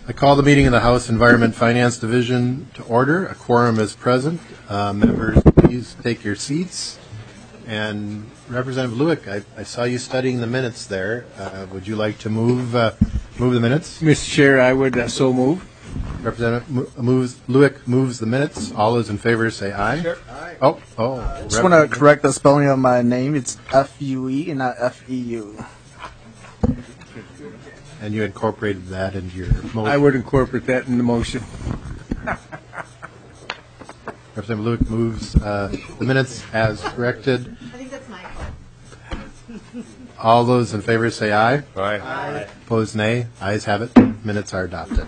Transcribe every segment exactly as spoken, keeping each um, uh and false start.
I call the meeting of the House Environment Finance Division to order. A quorum is present. Uh, members, please take your seats. And Representative Lueck, I, I saw you studying the minutes there. Uh, would you like to move uh, move the minutes? Mister Chair, I would uh, so move. Representative Mo- moves, Lueck moves the minutes. All those in favor say aye. Sure. Aye. Oh, oh. I just want to correct the spelling of my name. It's F U E and not F E U. And you incorporated that into your motion. I would incorporate that in the motion. Representative Lueck moves uh, the minutes as corrected. I think that's my fault. All those in favor say aye. Aye. Aye. Opposed, nay. Ayes have it. Minutes are adopted.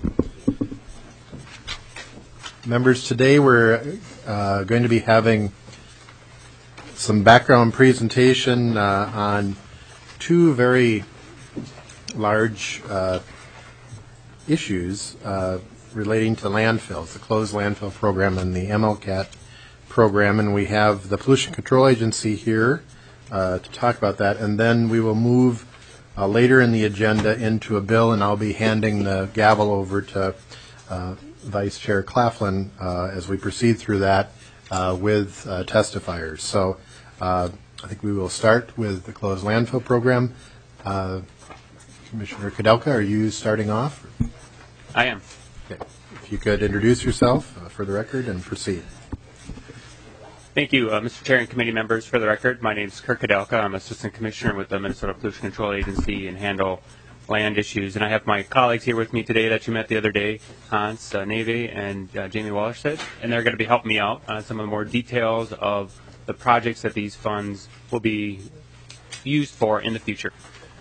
Members, today we're uh, going to be having some background presentation uh, on two very large uh, issues uh, relating to landfills, the closed landfill program and the M L C A T program. And we have the Pollution Control Agency here uh, to talk about that. And then we will move uh, later in the agenda into a bill, and I'll be handing the gavel over to uh, Vice Chair Claflin uh, as we proceed through that uh, with uh, testifiers. So uh, I think we will start with the closed landfill program. Uh, Commissioner Kudelka, are you starting off? I am. Okay. If you could introduce yourself uh, for the record and proceed. Thank you, uh, Mister Chair and committee members. For the record, my name is Kirk Kudelka. I'm Assistant Commissioner with the Minnesota Pollution Control Agency and handle land issues. And I have my colleagues here with me today that you met the other day, Hans uh, Neve and uh, Jamie Wallerstedt, and they're going to be helping me out on some of the more details of the projects that these funds will be used for in the future.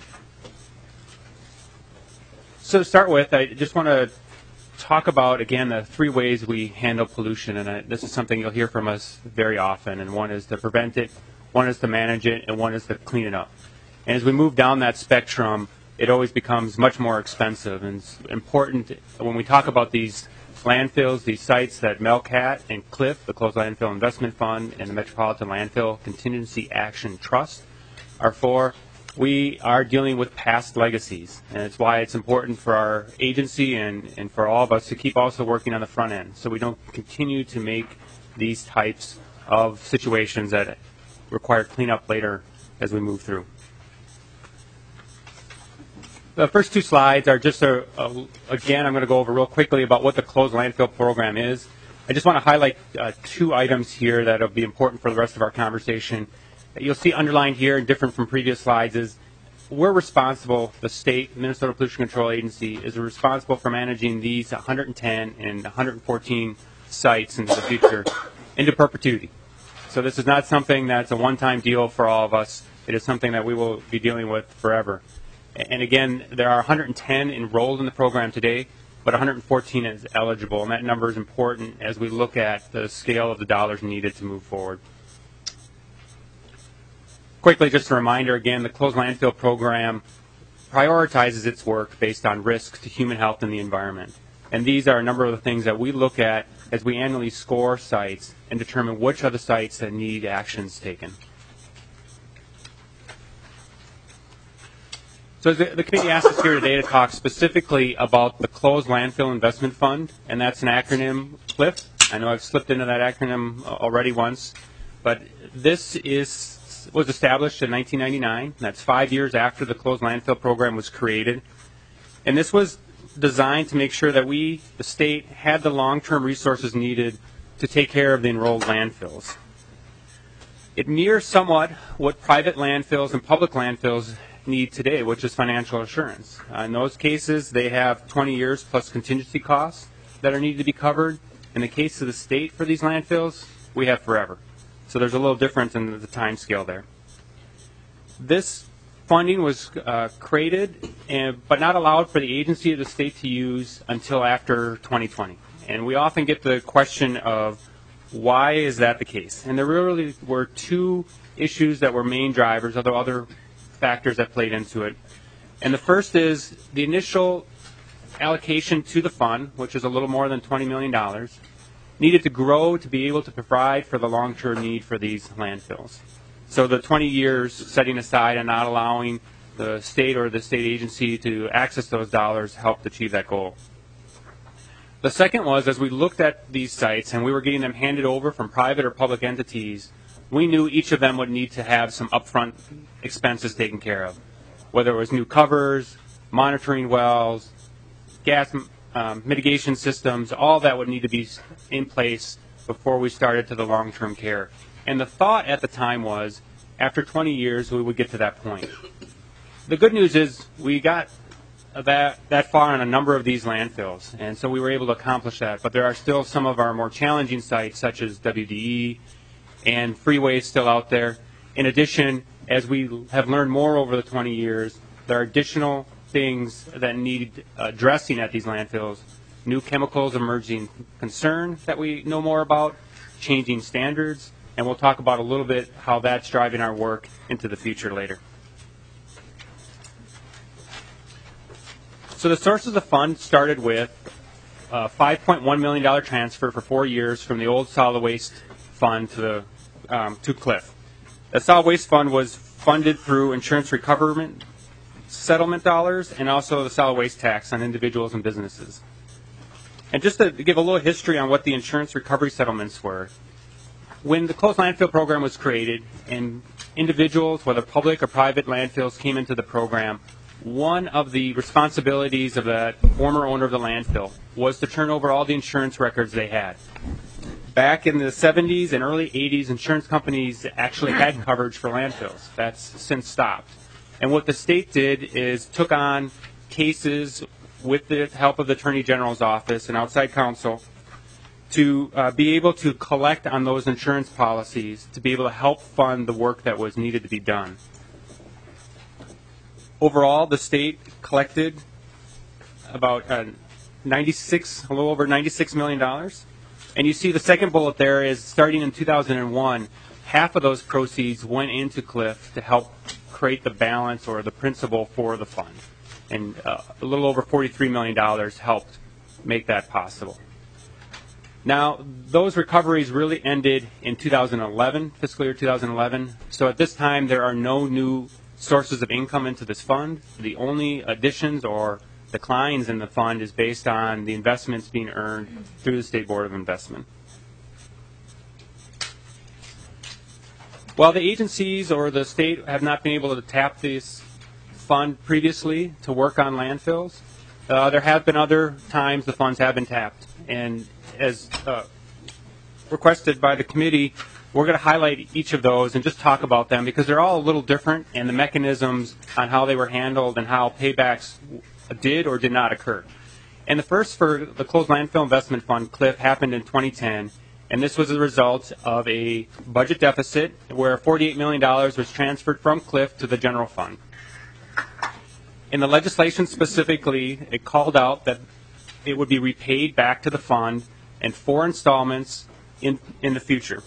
So to start with, I just want to talk about, again, the three ways we handle pollution, and I, this is something you'll hear from us very often, and one is to prevent it, one is to manage it, and one is to clean it up. And as we move down that spectrum, it always becomes much more expensive, and it's important when we talk about these landfills, these sites that M L C A T and C L I F, the Closed Landfill Investment Fund, and the Metropolitan Landfill Contingency Action Trust are for. We are dealing with past legacies, and it's why it's important for our agency and, and for all of us to keep also working on the front end so we don't continue to make these types of situations that require cleanup later as we move through. The first two slides are just, a, a, again, I'm going to go over real quickly about what the closed landfill program is. I just want to highlight uh, two items here that will be important for the rest of our conversation. You'll see underlined here and different from previous slides is we're responsible, the state, Minnesota Pollution Control Agency, is responsible for managing these one hundred ten and one hundred fourteen sites into the future into perpetuity. So this is not something that's a one-time deal for all of us. It is something that we will be dealing with forever. And again, there are one hundred ten enrolled in the program today, but one hundred fourteen is eligible, and that number is important as we look at the scale of the dollars needed to move forward. Quickly, just a reminder, again, the closed landfill program prioritizes its work based on risks to human health and the environment. And these are a number of the things that we look at as we annually score sites and determine which are the sites that need actions taken. So the, the committee asked us here today to talk specifically about the Closed Landfill Investment Fund, and that's an acronym, C L I F. I know I've slipped into that acronym already once, but this is was established in nineteen ninety-nine. That's five years after the closed landfill program was created. And this was designed to make sure that we, the state, had the long-term resources needed to take care of the enrolled landfills. It mirrors somewhat what private landfills and public landfills need today, which is financial assurance. Uh, in those cases, they have twenty years plus contingency costs that are needed to be covered. In the case of the state for these landfills, we have forever. So there's a little difference in the time scale there. This funding was uh, created and, but not allowed for the agency or the state to use until after twenty twenty. And we often get the question of why is that the case? And there really were two issues that were main drivers, although other factors that played into it. And the first is the initial allocation to the fund, which is a little more than twenty million dollars, needed to grow to be able to provide for the long-term need for these landfills. So the twenty years setting aside and not allowing the the state or the state agency to access those dollars helped achieve that goal. The second was, as we looked at these sites and we were getting them handed over from private or public entities, we knew each of them would need to have some upfront expenses taken care of, whether it was new covers, monitoring wells, gas um, mitigation systems, all that would need to be in place before we started to the long-term care. And the thought at the time was, after twenty years, we would get to that point. The good news is we got that that far on a number of these landfills, and so we were able to accomplish that. But there are still some of our more challenging sites, such as W D E and freeways, still out there. In addition, as we have learned more over the twenty years, there are additional things that need addressing at these landfills. New chemicals emerging concern that we know more about, changing standards, and we'll talk about a little bit how that's driving our work into the future later. So the sources of the fund started with a five point one million dollars transfer for four years from the old solid waste fund to the um, to Cliff. The solid waste fund was funded through insurance recovery settlement dollars and also the solid waste tax on individuals and businesses. And just to give a little history on what the insurance recovery settlements were, when the closed landfill program was created and individuals, whether public or private landfills, came into the program, one of the responsibilities of the former owner of the landfill was to turn over all the insurance records they had. Back in the seventies and early eighties, insurance companies actually had coverage for landfills. That's since stopped. And what the state did is took on cases with the help of the Attorney General's office and outside counsel to uh, be able to collect on those insurance policies to be able to help fund the work that was needed to be done. Overall, the state collected about uh, ninety-six, a little over ninety-six million dollars. And you see the second bullet there is starting in two thousand one, half of those proceeds went into Cliff to help create the balance or the principal for the fund. And uh, a little over forty-three million dollars helped make that possible. Now, those recoveries really ended in two thousand eleven, fiscal year two thousand eleven. So at this time, there are no new sources of income into this fund. The only additions or declines in the fund is based on the investments being earned through the State Board of Investment. While the agencies or the state have not been able to tap this fund previously to work on landfills, uh, there have been other times the funds have been tapped. And as uh, requested by the committee, we're going to highlight each of those and just talk about them because they're all a little different, and the mechanisms on how they were handled and how paybacks did or did not occur. And the first for the Closed Landfill Investment Fund, Cliff, happened in twenty ten, and this was a result of a budget deficit where forty-eight million dollars was transferred from Cliff to the general fund. In the legislation specifically, it called out that it would be repaid back to the fund in four installments in, in the future.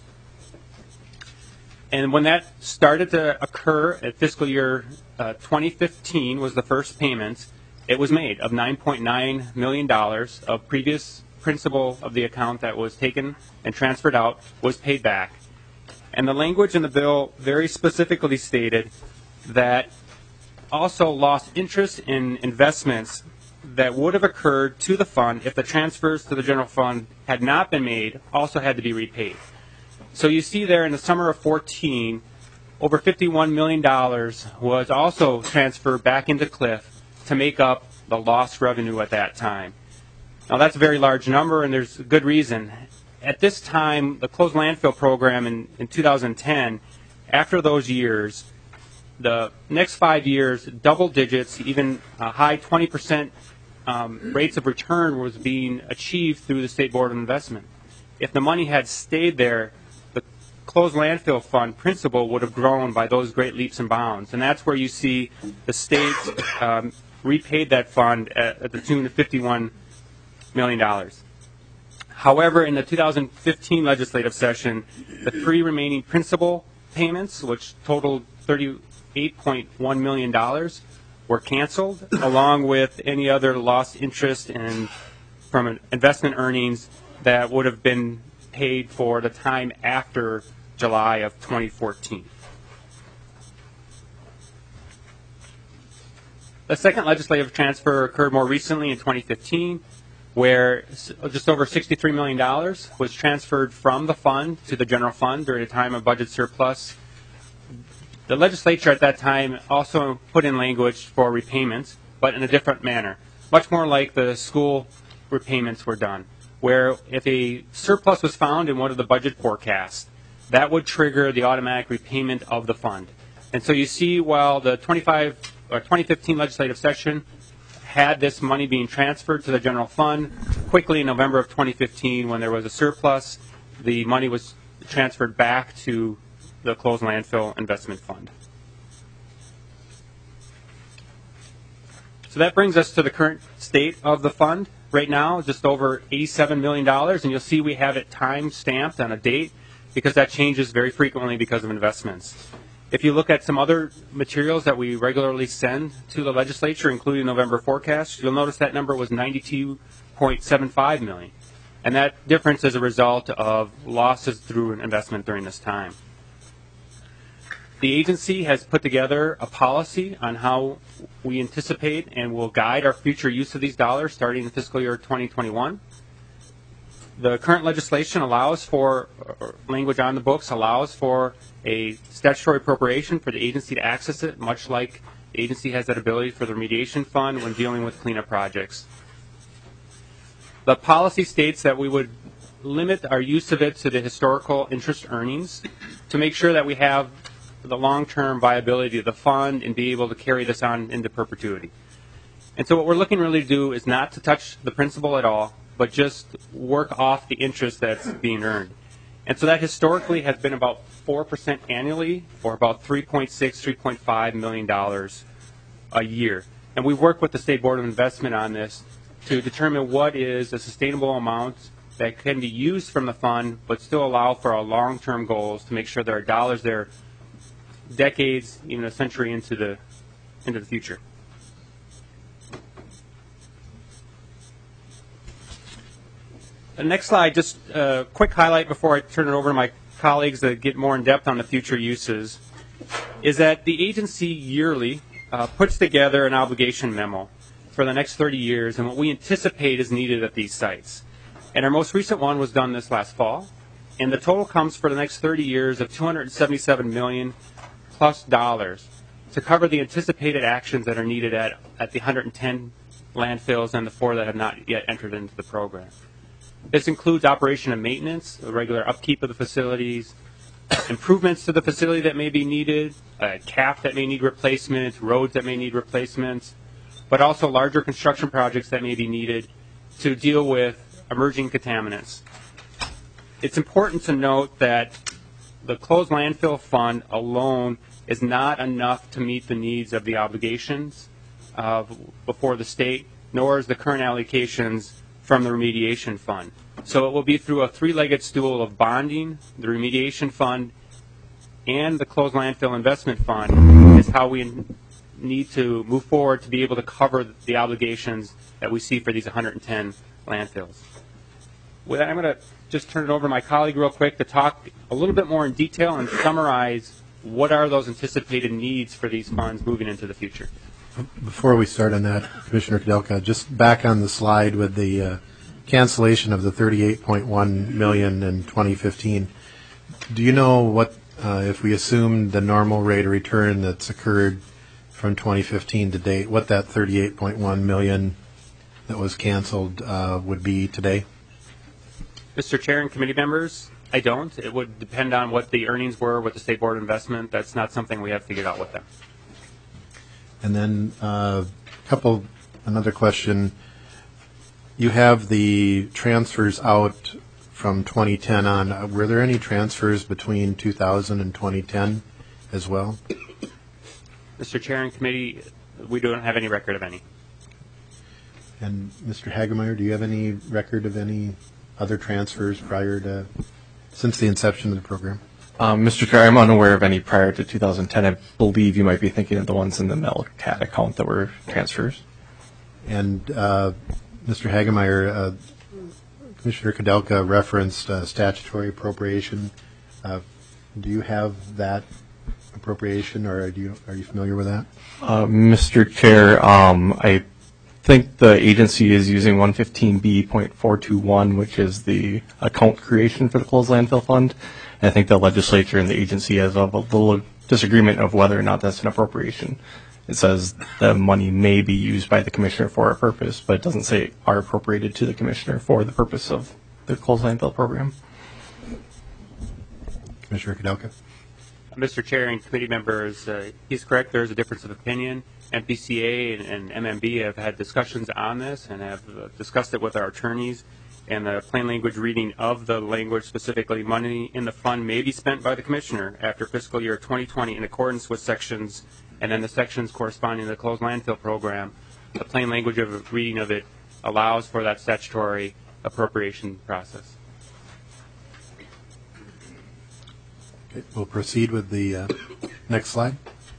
And when that started to occur at fiscal year uh, twenty fifteen was the first payment, it was made of nine point nine million dollars of previous principal of the account that was taken and transferred out was paid back. And the language in the bill very specifically stated that also lost interest in investments that would have occurred to the fund if the transfers to the general fund had not been made also had to be repaid. So you see there in the summer of fourteen, over fifty-one million dollars was also transferred back into Cliff to make up the lost revenue at that time. Now that's a very large number, and there's a good reason. At this time, the closed landfill program in, in two thousand ten, after those years, the next five years, double digits, even a high twenty percent um, rates of return was being achieved through the State Board of Investment. If the money had stayed there, the closed landfill fund principal would have grown by those great leaps and bounds. And that's where you see the state um, repaid that fund at, at the tune of fifty-one million dollars. However, in the two thousand fifteen legislative session, the three remaining principal payments, which totaled thirty-eight point one million dollars, were canceled, along with any other lost interest in, from investment earnings that would have been paid for the time after July of twenty fourteen. A second legislative transfer occurred more recently in twenty fifteen, where s- just over sixty-three million dollars was transferred from the fund to the general fund during a time of budget surplus. The legislature at that time also put in language for repayments, but in a different manner, much more like the school repayments were done, where if a surplus was found in one of the budget forecasts, that would trigger the automatic repayment of the fund. And so you see, while the twenty-five or twenty fifteen legislative session had this money being transferred to the general fund, quickly in November of twenty fifteen, when there was a surplus, the money was transferred back to the closed landfill investment fund. So that brings us to the current state of the fund. Right now, just over eighty-seven million dollars, and you'll see we have it time stamped on a date because that changes very frequently because of investments. If you look at some other materials that we regularly send to the legislature, including November forecast, you'll notice that number was ninety-two point seven five million dollars. And that difference is a result of losses through an investment during this time. The agency has put together a policy on how we anticipate and will guide our future use of these dollars starting in fiscal year twenty twenty-one. The current legislation allows for, or language on the books allows for a statutory appropriation for the agency to access it, much like the agency has that ability for the remediation fund when dealing with cleanup projects. The policy states that we would limit our use of it to the historical interest earnings to make sure that we have the long-term viability of the fund and be able to carry this on into perpetuity. And so what we're looking really to do is not to touch the principal at all, but just work off the interest that's being earned. And so that historically has been about four percent annually, or about three point six, three point five million dollars a year. And we've worked with the State Board of Investment on this to determine what is a sustainable amount that can be used from the fund, but still allow for our long-term goals to make sure there are dollars there decades, even a century into the into the future. The next slide, just a quick highlight before I turn it over to my colleagues to get more in depth on the future uses, is that the agency yearly uh, puts together an obligation memo for the next thirty years and what we anticipate is needed at these sites. And our most recent one was done this last fall, and the total comes for the next thirty years of two hundred seventy-seven million dollars plus dollars to cover the anticipated actions that are needed at, at the one hundred ten landfills and the four that have not yet entered into the program. This includes operation and maintenance, the regular upkeep of the facilities, improvements to the facility that may be needed, a cap that may need replacement, roads that may need replacements, but also larger construction projects that may be needed to deal with emerging contaminants. It's important to note that the closed landfill fund alone is not enough to meet the needs of the obligations uh, before the state, nor is the current allocations from the remediation fund. So it will be through a three-legged stool of bonding, the remediation fund, and the closed landfill investment fund is how we need to move forward to be able to cover the obligations that we see for these one hundred ten landfills. With that, I'm going to just turn it over to my colleague real quick to talk a little bit more in detail and summarize what are those anticipated needs for these funds moving into the future. Before we start on that, Commissioner Kudelka, just back on the slide with the uh, cancellation of the thirty-eight point one million dollars in twenty fifteen, do you know what, uh, if we assume the normal rate of return that's occurred from twenty fifteen to date, what that thirty-eight point one million dollars that was canceled uh, would be today? Mister Chair and committee members, I don't. It would depend on what the earnings were with the State Board of Investment. That's not something we have figured out with them. And then a uh, couple, another question. You have the transfers out from twenty ten on. Uh, were there any transfers between two thousand and twenty ten as well? Mister Chair and committee, we don't have any record of any. And Mister Hagemeyer, do you have any record of any other transfers prior to, since the inception of the program? Um, Mister Chair, I'm unaware of any prior to two thousand ten. I believe you might be thinking of the ones in the Melcat account that were transfers. And uh, Mister Hagemeyer, uh, Commissioner Kudelka referenced uh, statutory appropriation. Uh, do you have that appropriation, or do you, are you familiar with that? Uh, Mister Chair, um, I think the agency is using one fifteen B point four two one, which is the account creation for the closed landfill fund. And I think the legislature and the agency has a little disagreement of whether or not that's an appropriation. It says the money may be used by the commissioner for a purpose, but it doesn't say are appropriated to the commissioner for the purpose of the closed landfill program. Commissioner Kudelka? Mister Chair and committee members, uh, he's correct. There is a difference of opinion. M P C A and, and M M B have had discussions on this and have uh, discussed it with our attorneys. And the plain language reading of the language, specifically money in the fund may be spent by the commissioner after fiscal year twenty twenty in accordance with sections, and then the sections corresponding to the closed landfill program. The plain language of reading of it allows for that statutory appropriation process. Okay, we'll proceed with the uh, next slide.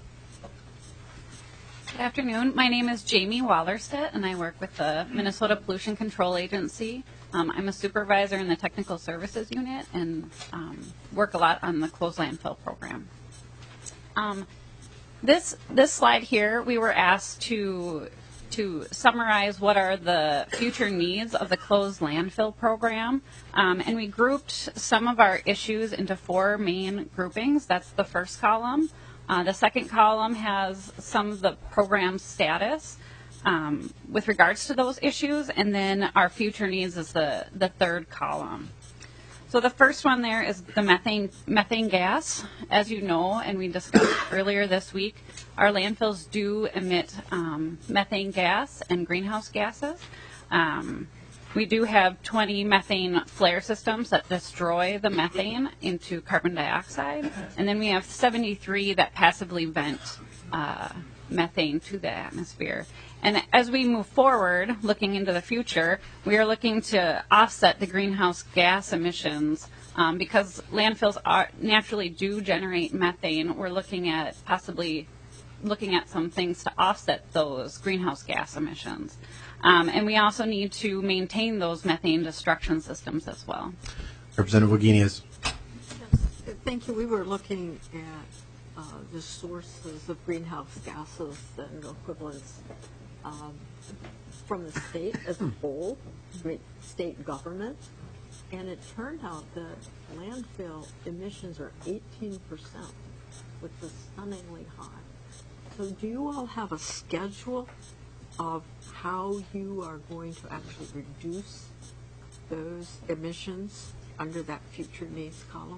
Good afternoon. My name is Jamie Wallerstedt, and I work with the Minnesota Pollution Control Agency. Um, I'm a supervisor in the Technical Services Unit and um, work a lot on the closed landfill program. Um, this this slide here, we were asked to to summarize what are the future needs of the closed landfill program, um, and we grouped some of our issues into four main groupings. That's the first column. Uh, the second column has some of the program status um, with regards to those issues, and then our future needs is the, the third column. So the first one there is the methane methane gas. As you know, and we discussed earlier this week, our landfills do emit um, methane gas and greenhouse gases. Um, We do have twenty methane flare systems that destroy the methane into carbon dioxide, and then we have seventy-three that passively vent uh, methane to the atmosphere. And as we move forward, looking into the future, we are looking to offset the greenhouse gas emissions um, because landfills are, naturally do generate methane. We're looking at possibly looking at some things to offset those greenhouse gas emissions. Um, and we also need to maintain those methane destruction systems as well. Representative Wagenius. Yes, thank you. We were looking at uh, the sources of greenhouse gases and equivalents um, from the state as a whole, I mean, state government, and it turned out that landfill emissions are eighteen percent, which is stunningly high. So do you all have a schedule of how you are going to actually reduce those emissions under that future needs column?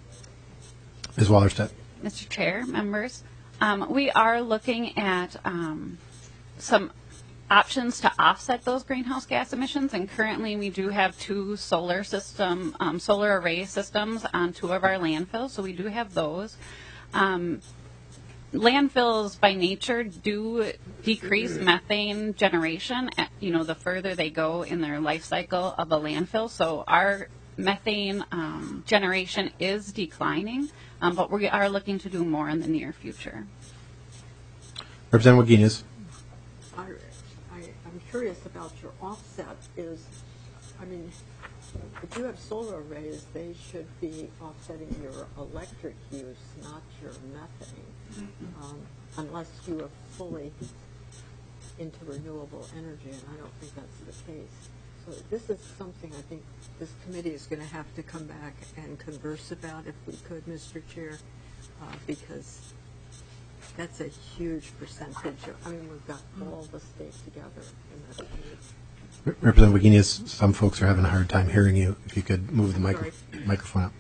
Miz Wallerstedt. Mister Chair, members, um, we are looking at um, some options to offset those greenhouse gas emissions, and currently we do have two solar system, um, solar array systems on two of our landfills, so we do have those. Um, Landfills by nature do decrease methane generation, at, you know, the further they go in their life cycle of a landfill. So our methane um, generation is declining, um, but we are looking to do more in the near future. Representative Wagenius. I, I, I'm curious about your offset is, I mean, if you have solar arrays, they should be offsetting your electric use, not your methane. Um, unless you are fully into renewable energy, and I don't think that's the case. So this is something I think this committee is going to have to come back and converse about, if we could, Mister Chair, uh, because that's a huge percentage. Of, I mean, we've got all the states together in that committee. Representative Wagenius, some folks are having a hard time hearing you. If you could move the micro- microphone up.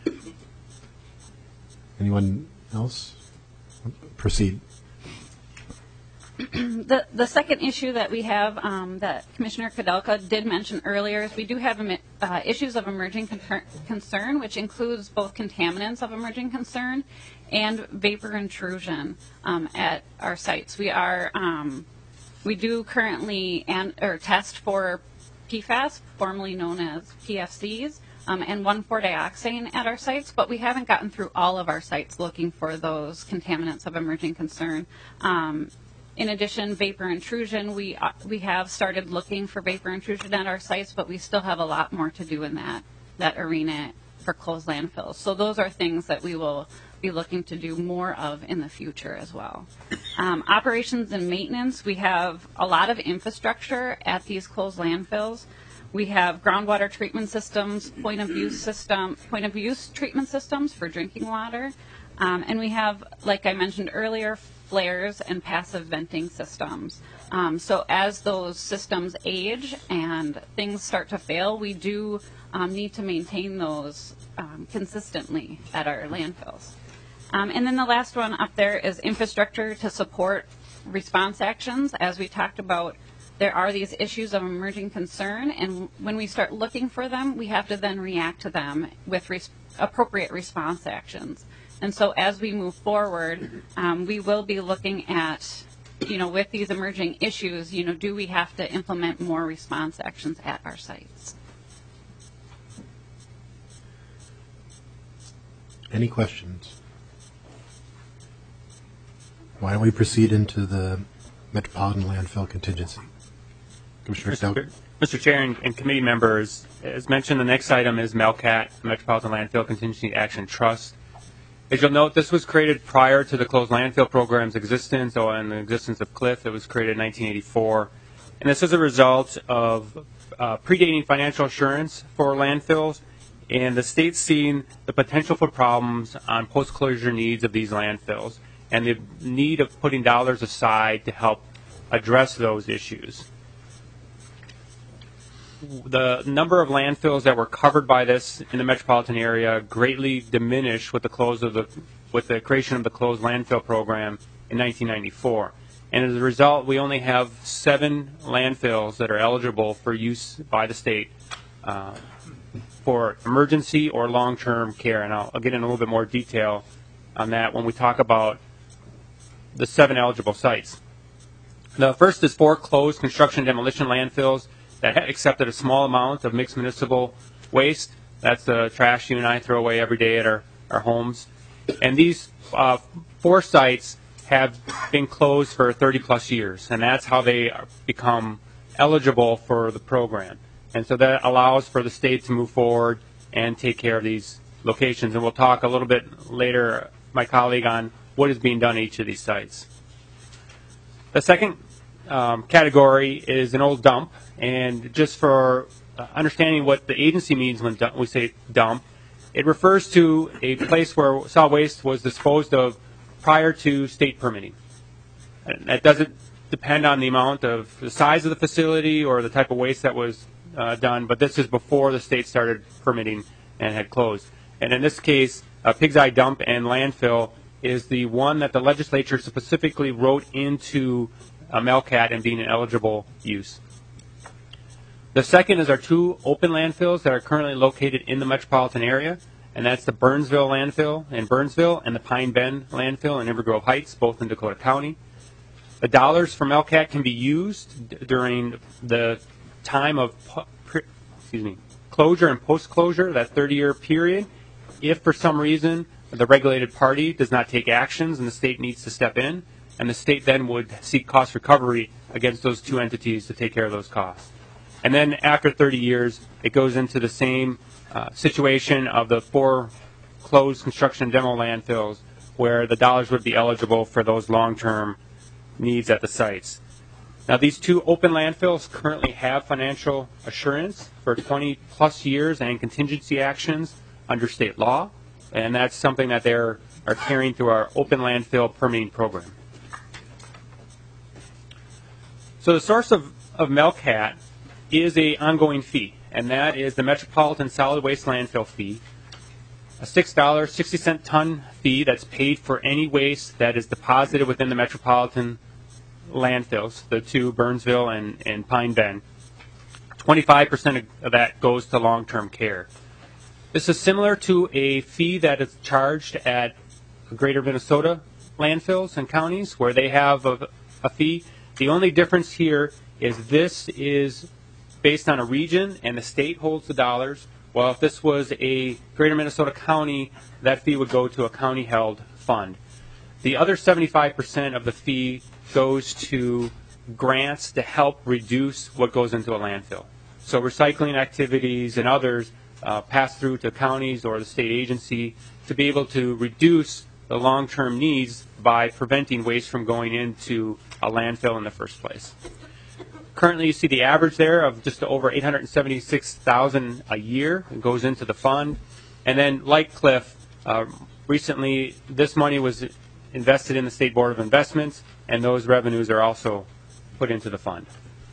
Anyone else? Proceed. The the second issue that we have um, that Commissioner Kudelka did mention earlier is we do have uh, issues of emerging con- concern, which includes both contaminants of emerging concern and vapor intrusion um, at our sites. We are um, we do currently an, or test for P FAS, formerly known as P F Cs. Um, and one four dioxane at our sites, but we haven't gotten through all of our sites looking for those contaminants of emerging concern. Um, in addition, vapor intrusion, we uh, we have started looking for vapor intrusion at our sites, but we still have a lot more to do in that that arena for closed landfills. So those are things that we will be looking to do more of in the future as well. Um, operations and maintenance, we have a lot of infrastructure at these closed landfills. We have groundwater treatment systems, point of use system, point of use treatment systems for drinking water, um, and we have, like I mentioned earlier, flares and passive venting systems. Um, so as those systems age and things start to fail, we do um, need to maintain those um, consistently at our landfills. Um, and then the last one up there is infrastructure to support response actions. As we talked about, there are these issues of emerging concern, and when we start looking for them, we have to then react to them with res- appropriate response actions. And so as we move forward, um, we will be looking at, you know, with these emerging issues, you know, do we have to implement more response actions at our sites? Any questions? Why don't we proceed into the Metropolitan Landfill Contingency? Commissioner Stout. Mister Chair and, and committee members, as mentioned, the next item is MELCAT, the Metropolitan Landfill Contingency Action Trust. As you'll note, this was created prior to the closed landfill program's existence, or in the existence of CLIF. It was created in nineteen eighty-four. And this is a result of uh, predating financial assurance for landfills, and the state's seen the potential for problems on post-closure needs of these landfills, and the need of putting dollars aside to help address those issues. The number of landfills that were covered by this in the metropolitan area greatly diminished with the close of the with the creation of the closed landfill program in nineteen ninety-four. And as a result, we only have seven landfills that are eligible for use by the state uh, for emergency or long-term care. And I'll, I'll get in a little bit more detail on that when we talk about the seven eligible sites. The first is four closed construction demolition landfills that had accepted a small amount of mixed municipal waste. That's the trash you and I throw away every day at our, our homes. And these uh, four sites have been closed for thirty plus years, and that's how they become eligible for the program. And so that allows for the state to move forward and take care of these locations. And we'll talk a little bit later, my colleague, on what is being done at each of these sites. The second um, category is an old dump. And just for uh, understanding what the agency means when du- we say dump, it refers to a place where solid waste was disposed of prior to state permitting. And that doesn't depend on the amount of the size of the facility or the type of waste that was uh, done, but this is before the state started permitting and had closed. And in this case, uh, Pig's Eye Dump and Landfill is the one that the legislature specifically wrote into uh, MELCAT and being an eligible use. The second is our two open landfills that are currently located in the metropolitan area, and that's the Burnsville landfill in Burnsville and the Pine Bend landfill in Inver Grove Heights, both in Dakota County. The dollars from MELCAT can be used d- during the time of pu- pre- excuse me, closure and post-closure, that thirty-year period, if for some reason the regulated party does not take actions and the state needs to step in, and the state then would seek cost recovery against those two entities to take care of those costs. And then after thirty years, it goes into the same uh, situation of the four closed construction demo landfills where the dollars would be eligible for those long-term needs at the sites. Now, these two open landfills currently have financial assurance for twenty plus years and contingency actions under state law, and that's something that they're are carrying through our open landfill permitting program. So the source of, of MELCAT is a ongoing fee, and that is the Metropolitan Solid Waste Landfill fee, a six dollars and sixty cents ton fee that's paid for any waste that is deposited within the metropolitan landfills, the two, Burnsville and, and Pine Bend. twenty-five percent of that goes to long-term care. This is similar to a fee that is charged at Greater Minnesota landfills and counties where they have a, a fee. The only difference here is this is based on a region, and the state holds the dollars. Well, if this was a Greater Minnesota county, that fee would go to a county-held fund. The other seventy-five percent of the fee goes to grants to help reduce what goes into a landfill. So recycling activities and others uh, pass through to counties or the state agency to be able to reduce the long-term needs by preventing waste from going into a landfill in the first place. Currently, you see the average there of just over eight hundred seventy-six thousand dollars a year goes into the fund. And then, like Cliff, uh, recently this money was invested in the State Board of Investments, and those revenues are also put into the fund.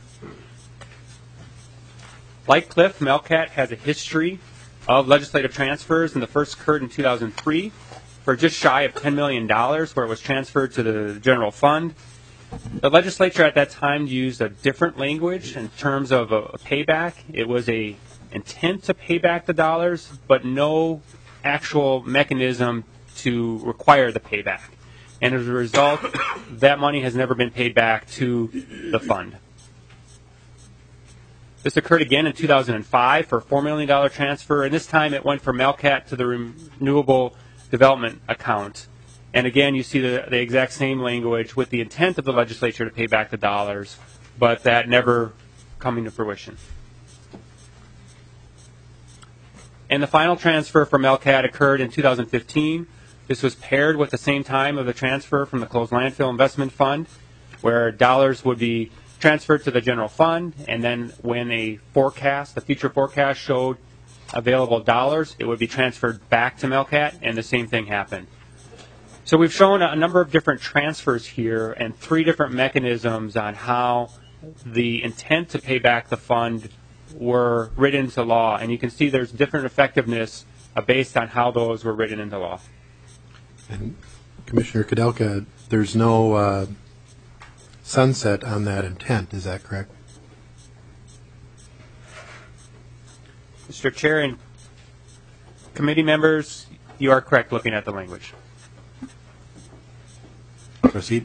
Like Cliff, Melcat has a history of legislative transfers, and the first occurred in two thousand three for just shy of ten million dollars, where it was transferred to the general fund. The legislature at that time used a different language in terms of a, a payback. It was a intent to pay back the dollars, but no actual mechanism to require the payback. And as a result, that money has never been paid back to the fund. This occurred again in two thousand five for a four million dollars transfer, and this time it went from Melcat to the Renewable Development Account. And again, you see the, the exact same language with the intent of the legislature to pay back the dollars, but that never coming to fruition. And the final transfer from Melcat occurred in two thousand fifteen. This was paired with the same time of the transfer from the Closed Landfill Investment Fund, where dollars would be transferred to the general fund, and then when a forecast, the future forecast showed available dollars, it would be transferred back to Melcat, and the same thing happened. So we've shown a number of different transfers here and three different mechanisms on how the intent to pay back the fund were written into law, and you can see there's different effectiveness uh, based on how those were written into law. And Commissioner Kudelka, there's no uh, sunset on that intent, is that correct? Mister Chair and committee members, you are correct looking at the language. Proceed.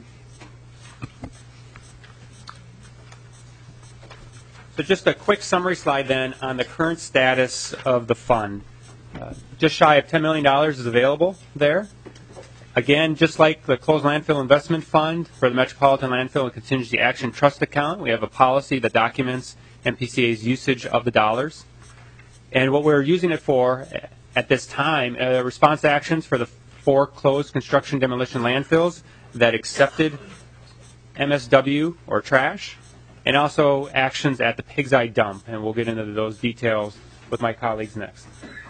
So just a quick summary slide then on the current status of the fund. Uh, just shy of ten million dollars is available there. Again, just like the Closed Landfill Investment Fund for the Metropolitan Landfill and Contingency Action Trust Account, we have a policy that documents M P C A's usage of the dollars. And what we're using it for at this time, uh, response actions for the four closed construction demolition landfills that accepted M S W or trash, and also actions at the Pig's Eye dump. And we'll get into those details with my colleagues next.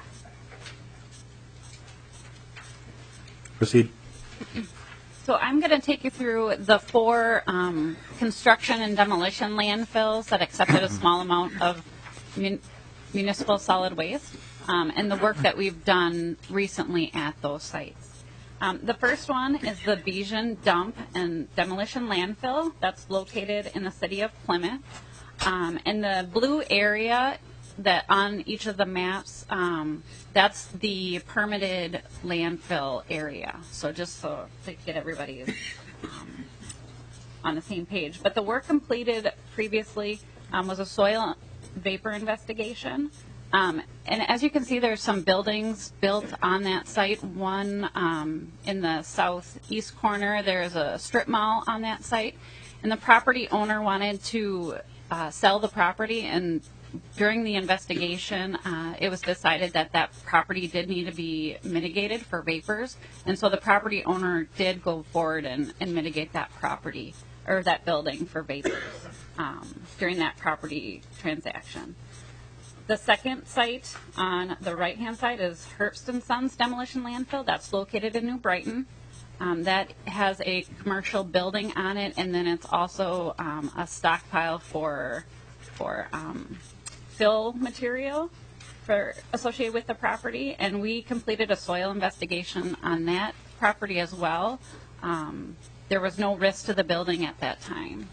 Proceed. So I'm going to take you through the four um, construction and demolition landfills that accepted a small amount of mun- municipal solid waste um, and the work that we've done recently at those sites. Um, the first one is the Bijan Dump and Demolition Landfill that's located in the city of Plymouth. Um, and the blue area that on each of the maps, um, that's the permitted landfill area. So just so to get everybody um, on the same page. But the work completed previously um, was a soil vapor investigation. Um, and as you can see, there's some buildings built on that site. One um, in the southeast corner, there's a strip mall on that site. And the property owner wanted to uh, sell the property, and during the investigation, uh, it was decided that that property did need to be mitigated for vapors, and so the property owner did go forward and, and mitigate that property or that building for vapors um, during that property transaction. The second site on the right-hand side is Herbst and Sons Demolition Landfill. That's located in New Brighton. Um, that has a commercial building on it, and then it's also um, a stockpile for for um, fill material for associated with the property, and we completed a soil investigation on that property as well. Um, there was no risk to the building at that time.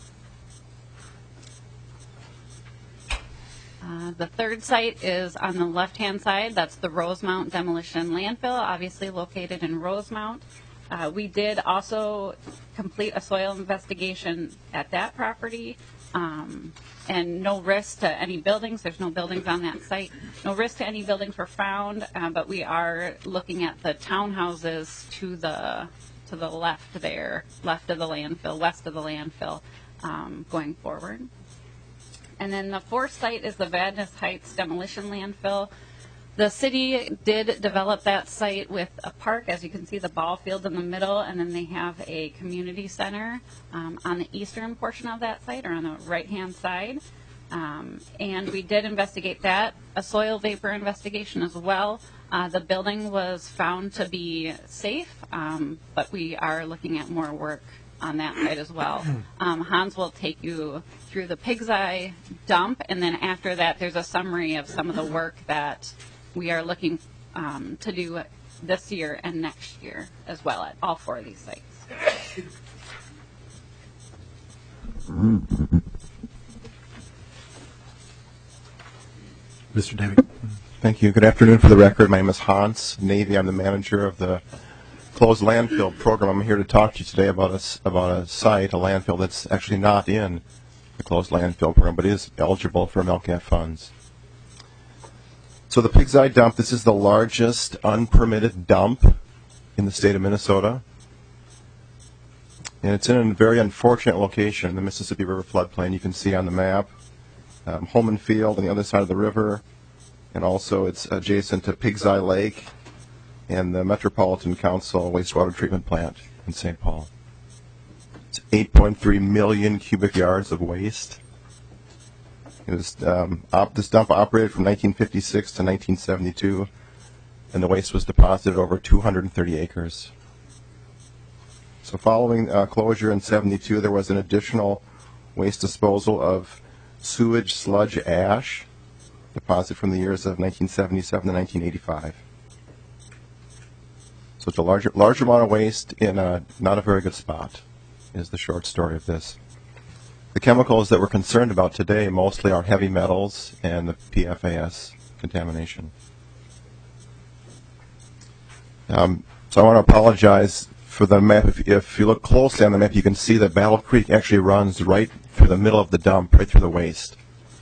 Uh, the third site is on the left-hand side. That's the Rosemount Demolition Landfill, obviously located in Rosemount. Uh, we did also complete a soil investigation at that property. Um, and no risk to any buildings. There's no buildings on that site. No risk to any buildings were found, uh, but we are looking at the townhouses to the to the left there, left of the landfill, west of the landfill, um, going forward. And then the fourth site is the Vadnais Heights Demolition Landfill. The city did develop that site with a park, as you can see the ball field in the middle, and then they have a community center um, on the eastern portion of that site, or on the right-hand side. Um, and we did investigate that, a soil vapor investigation as well. Uh, the building was found to be safe, um, but we are looking at more work on that side as well. Um, Hans will take you through the Pig's Eye dump, and then after that there's a summary of some of the work that we are looking um, to do this year and next year as well at all four of these sites. Mister David. Thank you. Good afternoon. For the record, my name is Hans Navy. I'm the manager of the closed landfill program. I'm here to talk to you today about a, s- about a site, a landfill that's actually not in the closed landfill program, but is eligible for MelCat funds. So the Pig's Eye dump, this is the largest unpermitted dump in the state of Minnesota. And it's in a very unfortunate location in the Mississippi River floodplain. You can see on the map, um, Holman Field on the other side of the river, and also it's adjacent to Pig's Eye Lake and the Metropolitan Council wastewater treatment plant in Saint Paul. It's eight point three million cubic yards of waste. It was um, op- this dump operated from nineteen fifty-six to nineteen seventy-two, and the waste was deposited over two hundred thirty acres. So following uh, closure in seventy-two, there was an additional waste disposal of sewage sludge ash deposited from the years of nineteen seventy-seven to nineteen eighty-five. So it's a larger, larger amount of waste in a not a very good spot, is the short story of this. The chemicals that we're concerned about today mostly are heavy metals and the P F A S contamination. Um, so I want to apologize for the map. If, if you look closely on the map, you can see that Battle Creek actually runs right through the middle of the dump, right through the waste.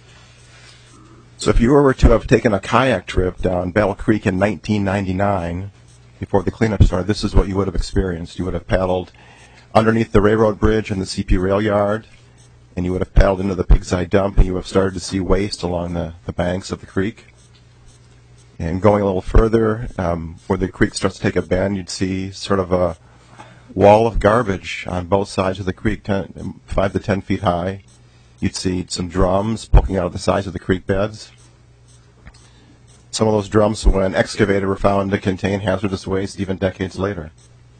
So if you were to have taken a kayak trip down Battle Creek in nineteen ninety-nine, before the cleanup started, this is what you would have experienced. You would have paddled underneath the railroad bridge and the C P rail yard, and you would have paddled into the Pig's Eye dump, and you would have started to see waste along the, the banks of the creek. And going a little further, um, where the creek starts to take a bend, you'd see sort of a wall of garbage on both sides of the creek, ten, five to ten feet high. You'd see some drums poking out of the sides of the creek beds. Some of those drums, when excavated, were found to contain hazardous waste even decades later.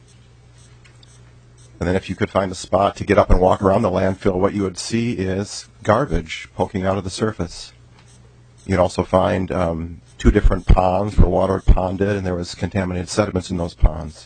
And then if you could find a spot to get up and walk around the landfill, what you would see is garbage poking out of the surface. You'd also find um, two different ponds where water had ponded, and there was contaminated sediments in those ponds.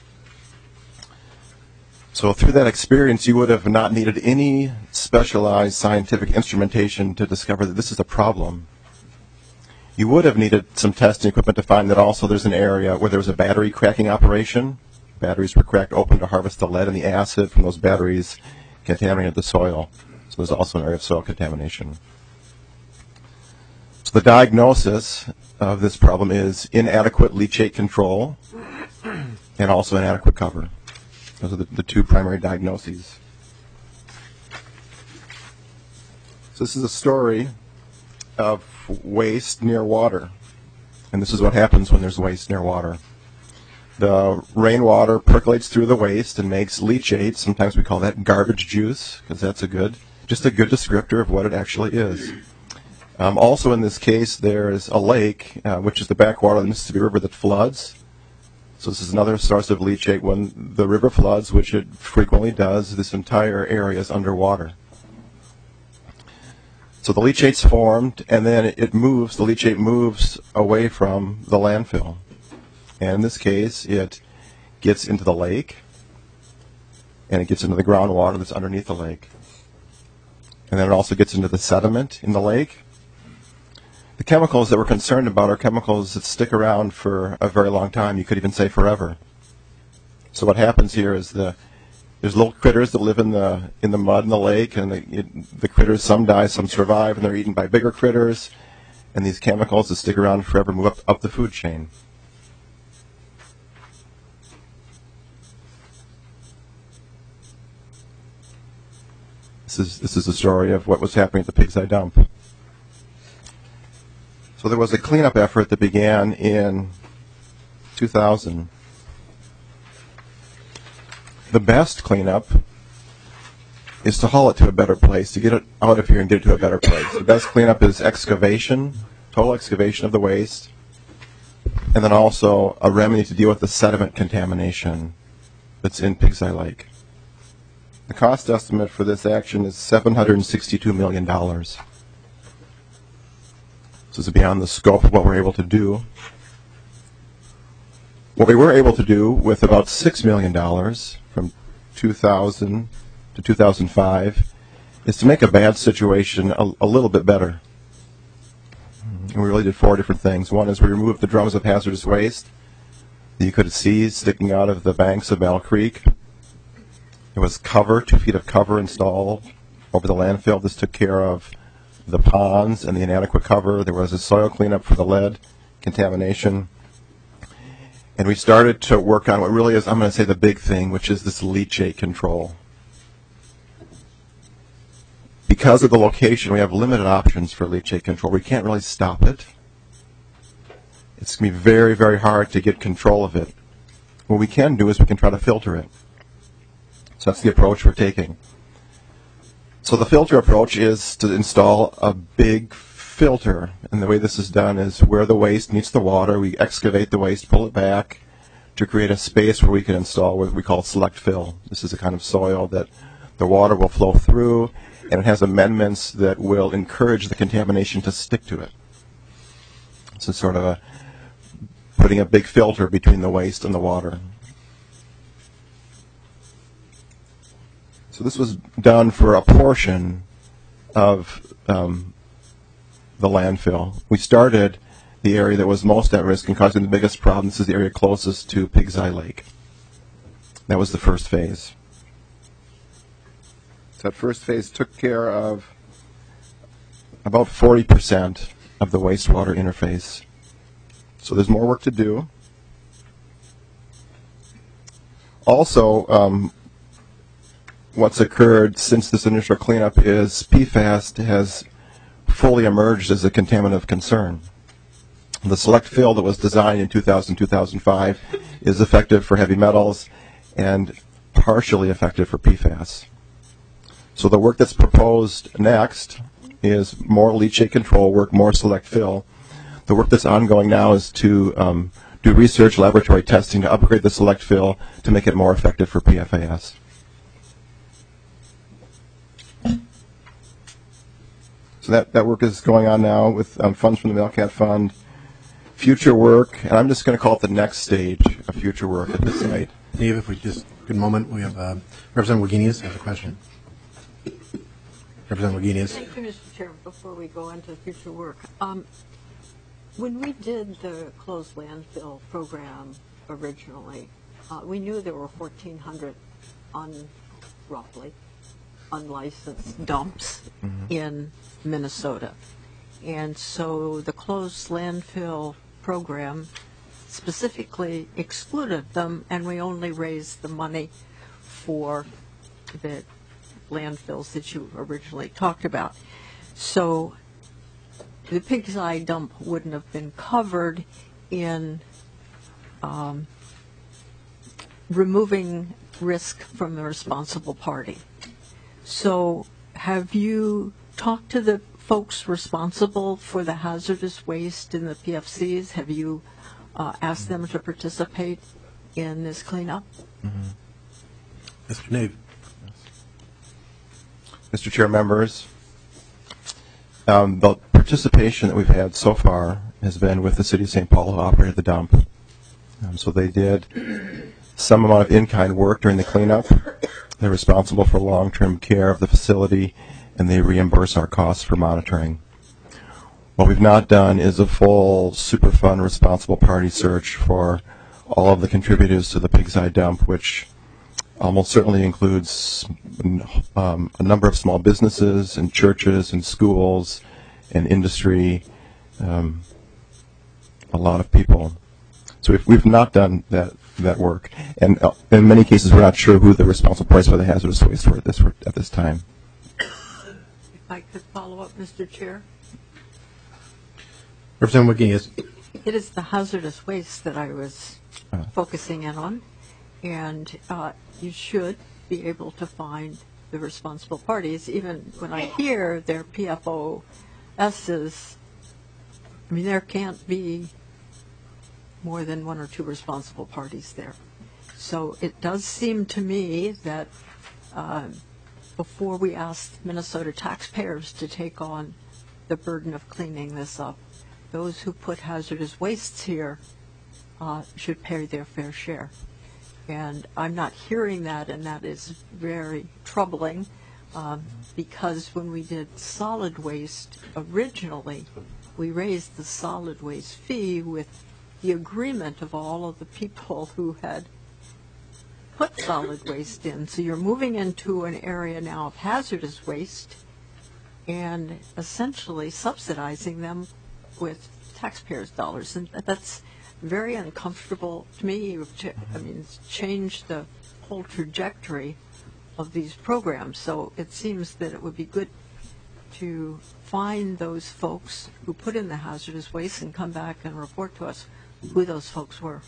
So through that experience, you would have not needed any specialized scientific instrumentation to discover that this is a problem. You would have needed some testing equipment to find that also there's an area where there was a battery cracking operation. Batteries were cracked open to harvest the lead and the acid from those batteries contaminated the soil. So there's also an area of soil contamination. So the diagnosis of this problem is inadequate leachate control and also inadequate cover. Those are the, the two primary diagnoses. So this is a story of waste near water. And this is what happens when there's waste near water. The rainwater percolates through the waste and makes leachate. Sometimes we call that garbage juice, because that's a good, just a good descriptor of what it actually is. Um, also in this case, there's a lake, uh, which is the backwater of the Mississippi River that floods. So this is another source of leachate. When the river floods, which it frequently does, this entire area is underwater. So the leachate's formed, and then it moves, the leachate moves away from the landfill. And in this case, it gets into the lake, and it gets into the groundwater that's underneath the lake. And then it also gets into the sediment in the lake. The chemicals that we're concerned about are chemicals that stick around for a very long time. You could even say forever. So what happens here is the there's little critters that live in the in the mud in the lake, and the, it, the critters, some die, some survive, and they're eaten by bigger critters. And these chemicals that stick around forever move up, up the food chain. This is this is the story of what was happening at the Pig's Eye dump. So there was a cleanup effort that began in two thousand. The best cleanup is to haul it to a better place, to get it out of here and get it to a better place. The best cleanup is excavation, total excavation of the waste, and then also a remedy to deal with the sediment contamination that's in Pig's Eye Lake. The cost estimate for this action is seven hundred sixty-two million dollars. This is beyond the scope of what we're able to do. What we were able to do with about six million dollars from two thousand to two thousand five is to make a bad situation a, a little bit better. And we really did four different things. One is we removed the drums of hazardous waste that you could see sticking out of the banks of Battle Creek. There was cover, two feet of cover installed over the landfill. This took care of the ponds and the inadequate cover. There was a soil cleanup for the lead contamination. And we started to work on what really is, I'm going to say, the big thing, which is this leachate control. Because of the location, we have limited options for leachate control. We can't really stop it. It's going to be very, very hard to get control of it. What we can do is we can try to filter it. So that's the approach we're taking. So the filter approach is to install a big filter. And the way this is done is where the waste meets the water, we excavate the waste, pull it back to create a space where we can install what we call select fill. This is a kind of soil that the water will flow through, and it has amendments that will encourage the contamination to stick to it. So it's sort of a putting a big filter between the waste and the water. So this was done for a portion of um, the landfill. We started the area that was most at risk and causing the biggest problem. This is the area closest to Pig's Eye Lake. That was the first phase. So that first phase took care of about forty percent of the wastewater interface. So there's more work to do. Also, um, what's occurred since this initial cleanup is P FAS has fully emerged as a contaminant of concern. The select fill that was designed in two thousand, two thousand five is effective for heavy metals and partially effective for P FAS. So the work that's proposed next is more leachate control work, more select fill. The work that's ongoing now is to um, do research laboratory testing to upgrade the select fill to make it more effective for P FAS. So that, that work is going on now with um, funds from the Melcat Fund. Future work, and I'm just going to call it the next stage of future work at this site. Dave, if we just, good moment, we have uh, Representative Wagenius has a question. Representative Wagenius. Thank you, Mister Chairman. Before we go into future work, um, when we did the closed landfill program originally, uh, we knew there were fourteen hundred un, roughly unlicensed dumps mm-hmm. in Minnesota. And so the closed landfill program specifically excluded them, and we only raised the money for the landfills that you originally talked about. So the Pig's Eye dump wouldn't have been covered in um, removing risk from the responsible party. So have you talked to the folks responsible for the hazardous waste in the P F Cs? Have you uh, asked them to participate in this cleanup? Mm-hmm. Mister Nave. Mister Chair, members, um, the participation that we've had so far has been with the City of Saint Paul, who operated the dump. Um, so they did some amount of in-kind work during the cleanup. They're responsible for long-term care of the facility, and they reimburse our costs for monitoring. What we've not done is a full Superfund responsible party search for all of the contributors to the Pig's Eye dump, which almost certainly includes um, a number of small businesses and churches and schools and industry, um, a lot of people. So we've, we've not done that, that work. And uh, in many cases, we're not sure who the responsible parties for the hazardous waste were at this, at this time. If I could follow up, Mister Chair. Representative McGinnis. It is the hazardous waste that I was focusing in on, and uh, you should be able to find the responsible parties. Even when I hear their P F O S's, I mean, there can't be more than one or two responsible parties there. So it does seem to me that uh, before we ask Minnesota taxpayers to take on the burden of cleaning this up, those who put hazardous wastes here uh, should pay their fair share. And I'm not hearing that, and that is very troubling, um, because when we did solid waste originally, we raised the solid waste fee with the agreement of all of the people who had put solid waste in. So you're moving into an area now of hazardous waste and essentially subsidizing them with taxpayers' dollars. And that's very uncomfortable to me. You've ch- I mean, it's changed the whole trajectory of these programs. So it seems that it would be good to find those folks who put in the hazardous waste and come back and report to us who those folks were.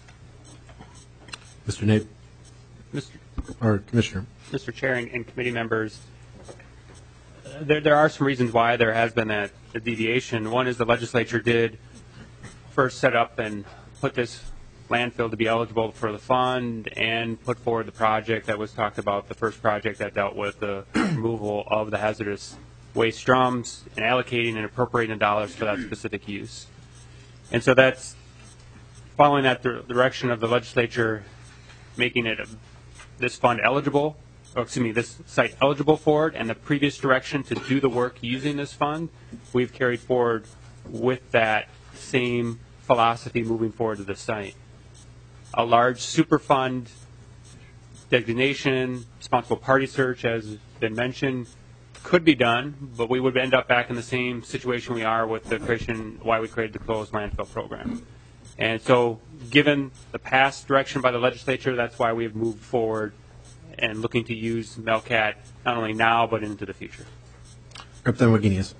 Mister Nate. Mister Or Commissioner. Mister Chair and, and committee members, uh, there, there are some reasons why there has been that deviation. One is the legislature did first set up and put this landfill to be eligible for the fund and put forward the project that was talked about, the first project that dealt with the removal of the hazardous waste drums and allocating and appropriating the dollars for that specific use. And so that's following that di- direction of the legislature making it a, this fund eligible, or excuse me, this site eligible for it, and the previous direction to do the work using this fund, we've carried forward with that same philosophy moving forward to the site. A large Superfund designation, responsible party search, as has been mentioned, could be done, but we would end up back in the same situation we are with the creation, why we created the closed landfill program. And so, given the past direction by the legislature, that's why we have moved forward and looking to use Melcat not only now, but into the future. Representative McGinnis.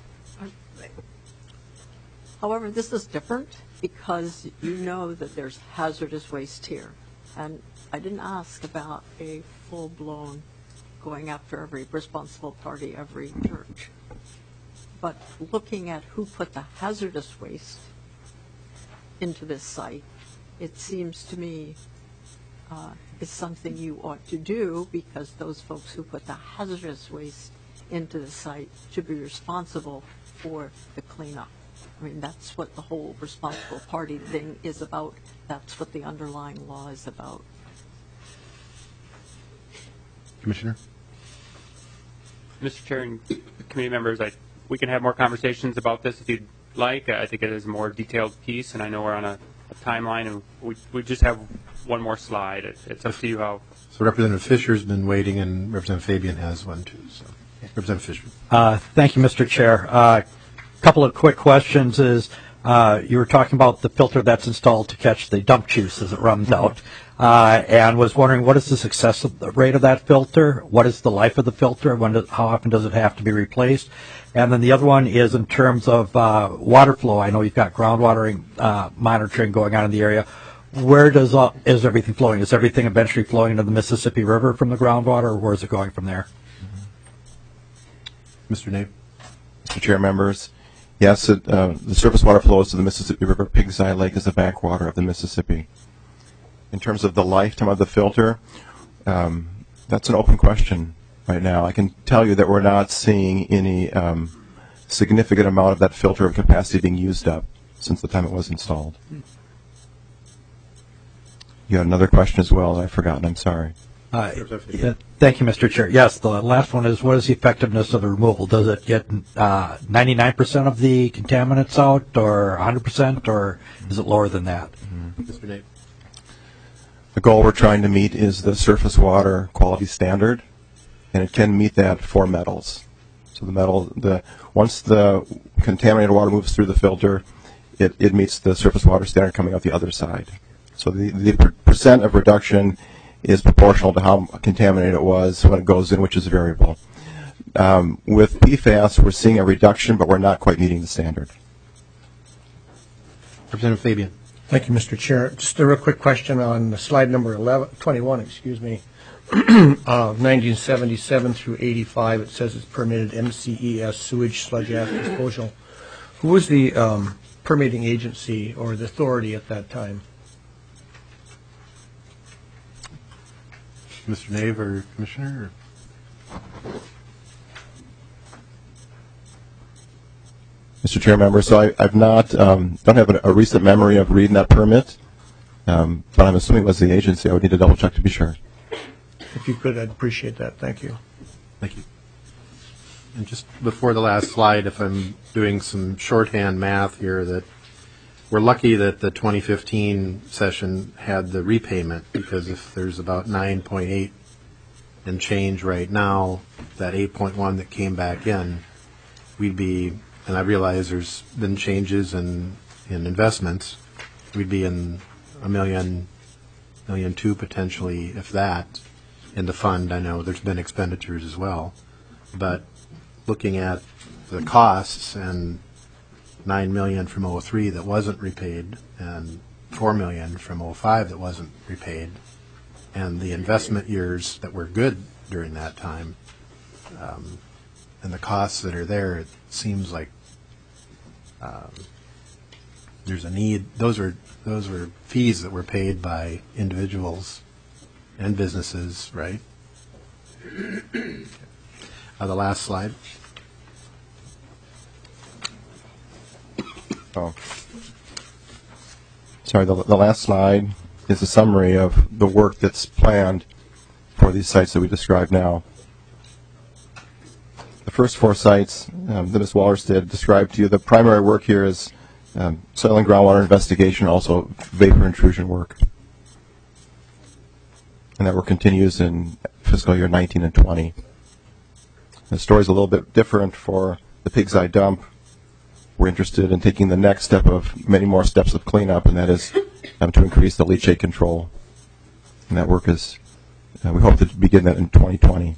However, this is different because you know that there's hazardous waste here. And I didn't ask about a full-blown going after every responsible party, every church. But looking at who put the hazardous waste into this site, it seems to me uh, is something you ought to do, because those folks who put the hazardous waste into the site should be responsible for the cleanup. I mean, that's what the whole responsible party thing is about. That's what the underlying law is about. Commissioner. Mister Chair and committee members, I, we can have more conversations about this if you'd like. I think it is a more detailed piece, and I know we're on a, a timeline, and we, we just have one more slide. It, it's up to you how. So Representative Fisher's been waiting, and Representative Fabian has one too. So, Representative Fisher. Uh, thank you, Mister Chair. A uh, couple of quick questions is, uh, you were talking about the filter that's installed to catch the dump juice as it runs out, uh, and was wondering what is the success rate of that filter? What is the life of the filter? When does, how often does it have to be replaced? And then the other one is in terms of uh, water flow. I know you've got groundwater uh, monitoring going on in the area. Where does uh, is everything flowing? Is everything eventually flowing into the Mississippi River from the groundwater, or where is it going from there? Mister Nate. Mister Chair, members, yes, it, uh, the surface water flows to the Mississippi River. Pig's Eye Lake is the backwater of the Mississippi. In terms of the lifetime of the filter, um, that's an open question right now. I can tell you that we're not seeing any um, significant amount of that filter capacity being used up since the time it was installed. You had another question as well that I've forgotten. I'm sorry. Uh, yeah, thank you, Mister Chair. Yes, the last one is, what is the effectiveness of the removal? Does it get uh, ninety-nine percent of the contaminants out, or one hundred percent, or is it lower than that? Mm-hmm. Mister Nate. The goal we're trying to meet is the surface water quality standard, and it can meet that for metals. So the metal, the once the contaminated water moves through the filter, it, it meets the surface water standard coming out the other side. So the, the percent of reduction is proportional to how contaminated it was when it goes in, which is variable. Um, with P FAS, we're seeing a reduction, but we're not quite meeting the standard. Representative Fabian. Thank you, Mister Chair. Just a real quick question on slide number eleven, twenty-one, excuse me. uh, nineteen seventy-seven through eighty-five, it says it's permitted M C E S sewage sludge ash disposal. Who was the um, permitting agency or the authority at that time? Mister Nave or Commissioner? Or? Mister Chair, member, so I, I've not, um, don't have a, a recent memory of reading that permit, um, but I'm assuming it was the agency. I would need to double check to be sure. If you could, I'd appreciate that. Thank you. Thank you. And just before the last slide, if I'm doing some shorthand math here, that we're lucky that the twenty fifteen session had the repayment, because if there's about nine point eight and change right now, that eight point one that came back in, we'd be, and I realize there's been changes in, in investments, we'd be in a million, million two potentially, if that, in the fund. I know there's been expenditures as well, but looking at the costs and nine million from oh three that wasn't repaid and four million from oh five that wasn't repaid, and the investment years that were good during that time, um, and the costs that are there, it seems like um, there's a need. Those are those were fees that were paid by individuals and businesses, right? Uh, the last slide. Oh. Sorry, the, the last slide is a summary of the work that's planned for these sites that we described now. The first four sites um, that Miz Wallerstedt described to you, the primary work here is um, soil and groundwater investigation, also vapor intrusion work. And that work continues in fiscal year nineteen and twenty. The story's a little bit different for the Pig's Eye dump. We're interested in taking the next step of many more steps of cleanup, and that is um, to increase the leachate control. And that work is, uh, we hope to begin that in twenty twenty.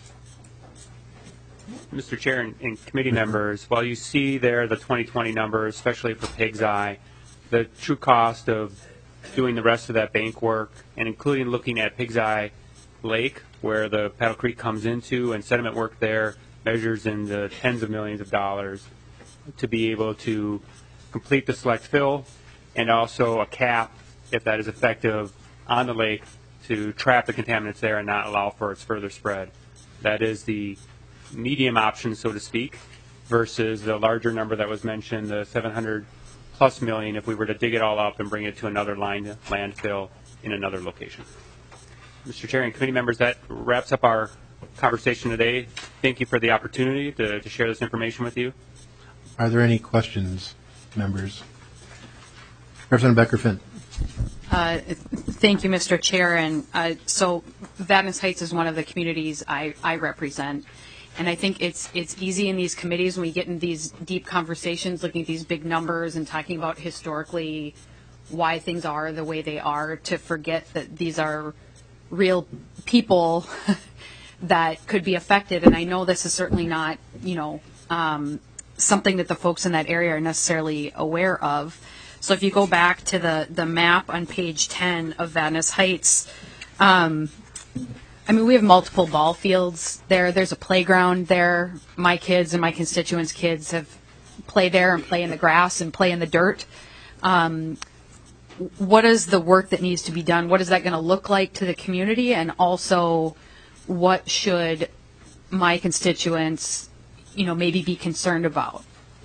Mister Chair and, and committee members, while you see there the twenty twenty numbers, especially for Pig's Eye, the true cost of doing the rest of that bank work, and including looking at Pig's Eye Lake, where the Paddle Creek comes into, and sediment work there measures in the tens of millions of dollars to be able to complete the select fill, and also a cap, if that is effective, on the lake to trap the contaminants there and not allow for its further spread. That is the medium option, so to speak, versus the larger number that was mentioned, the seven hundred plus million, if we were to dig it all up and bring it to another line landfill in another location. Mister Chair and committee members, that wraps up our conversation today. Thank you for the opportunity to, to share this information with you. Are there any questions, members? Representative Becker-Finn. Uh, thank you, Mister Chair. And uh, so Vadnais Heights is one of the communities I, I represent. And I think it's it's easy in these committees when we get in these deep conversations, looking at these big numbers and talking about historically why things are the way they are, to forget that these are real people that could be affected. And I know this is certainly not, you know, um, something that the folks in that area are necessarily aware of. So if you go back to the, the map on page ten of Vadnais Heights, um, I mean, we have multiple ball fields there. There's a playground there. My kids and my constituents' kids have played there and play in the grass and play in the dirt. Um, what is the work that needs to be done? What is that going to look like to the community? And also, what should my constituents, you know, maybe be concerned about?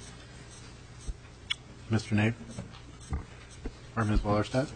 Mister Nave? Or Miz Wallerstedt?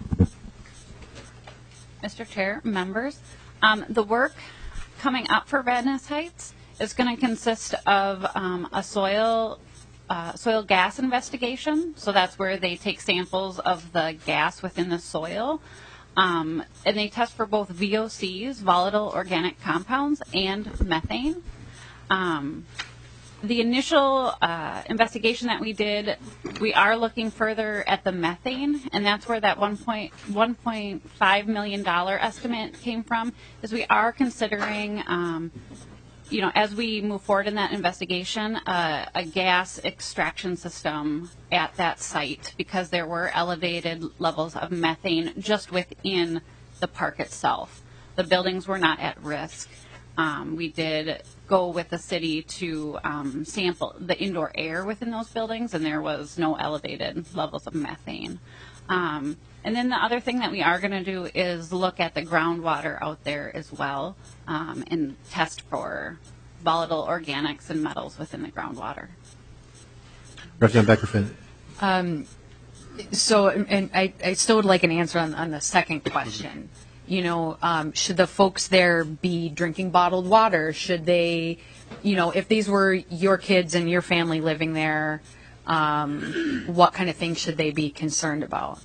Mister Chair, members, um, the work coming up for Vadnais Heights is going to consist of um, a soil uh, soil gas investigation. So that's where they take samples of the gas within the soil, um, and they test for both V O Cs, volatile organic compounds, and methane. Um, The initial uh, investigation that we did, we are looking further at the methane, and that's where that one point five million dollars estimate came from, is we are considering um, you know, as we move forward in that investigation, uh, a gas extraction system at that site, because there were elevated levels of methane just within the park itself. The buildings were not at risk. Um, we did go with the city to um, sample the indoor air within those buildings, and there was no elevated levels of methane. Um, and then the other thing that we are going to do is look at the groundwater out there as well, um, and test for volatile organics and metals within the groundwater. Representative Becker-Finn. Um, so, and I, I still would like an answer on, on the second question. You know, um, should the folks there be drinking bottled water? Should they, you know, if these were your kids and your family living there, um, what kind of things should they be concerned about?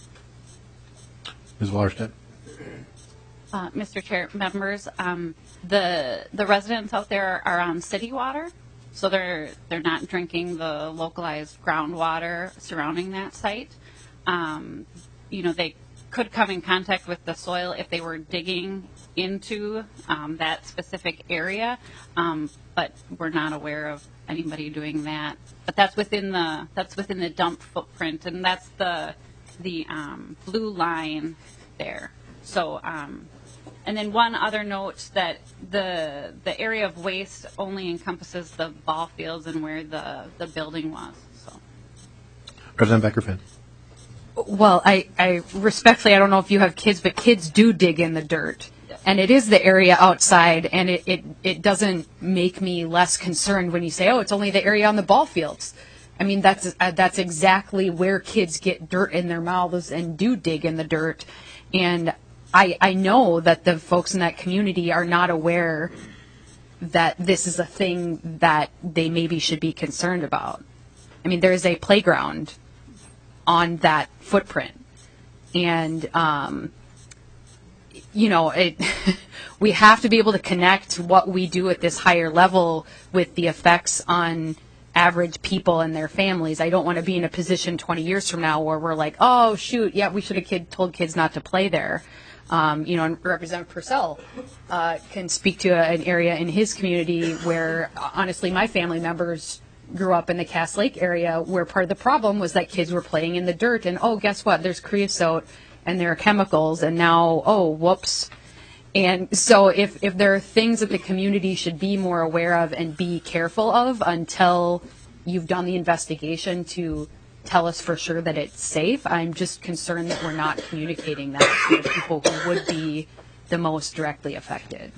Miz Wallerstedt. Uh, Mister Chair, members, um, the the residents out there are on city water, so they're they're not drinking the localized groundwater surrounding that site. Um, you know, they could come in contact with the soil if they were digging into um, that specific area, um, but we're not aware of anybody doing that. But that's within the that's within the dump footprint, and that's the the um, blue line there. So, um, and then one other note that the the area of waste only encompasses the ball fields and where the the building was. So, Representative Becker-Finn. Well, I, I respectfully, I don't know if you have kids, but kids do dig in the dirt. And it is the area outside, and it, it, it doesn't make me less concerned when you say, oh, it's only the area on the ball fields. I mean, that's uh, that's exactly where kids get dirt in their mouths and do dig in the dirt. And I, I know that the folks in that community are not aware that this is a thing that they maybe should be concerned about. I mean, there is a playground on that footprint. And, um, you know, it, we have to be able to connect what we do at this higher level with the effects on average people and their families. I don't want to be in a position twenty years from now where we're like, oh, shoot, yeah, we should have kid, told kids not to play there. Um, you know, and Representative Purcell uh, can speak to a, an area in his community where, honestly, my family members grew up in the Cass Lake area, where part of the problem was that kids were playing in the dirt, and oh, guess what? There's creosote and there are chemicals, and now, oh, whoops. And so if, if there are things that the community should be more aware of and be careful of until you've done the investigation to tell us for sure that it's safe, I'm just concerned that we're not communicating that to the people who would be the most directly affected.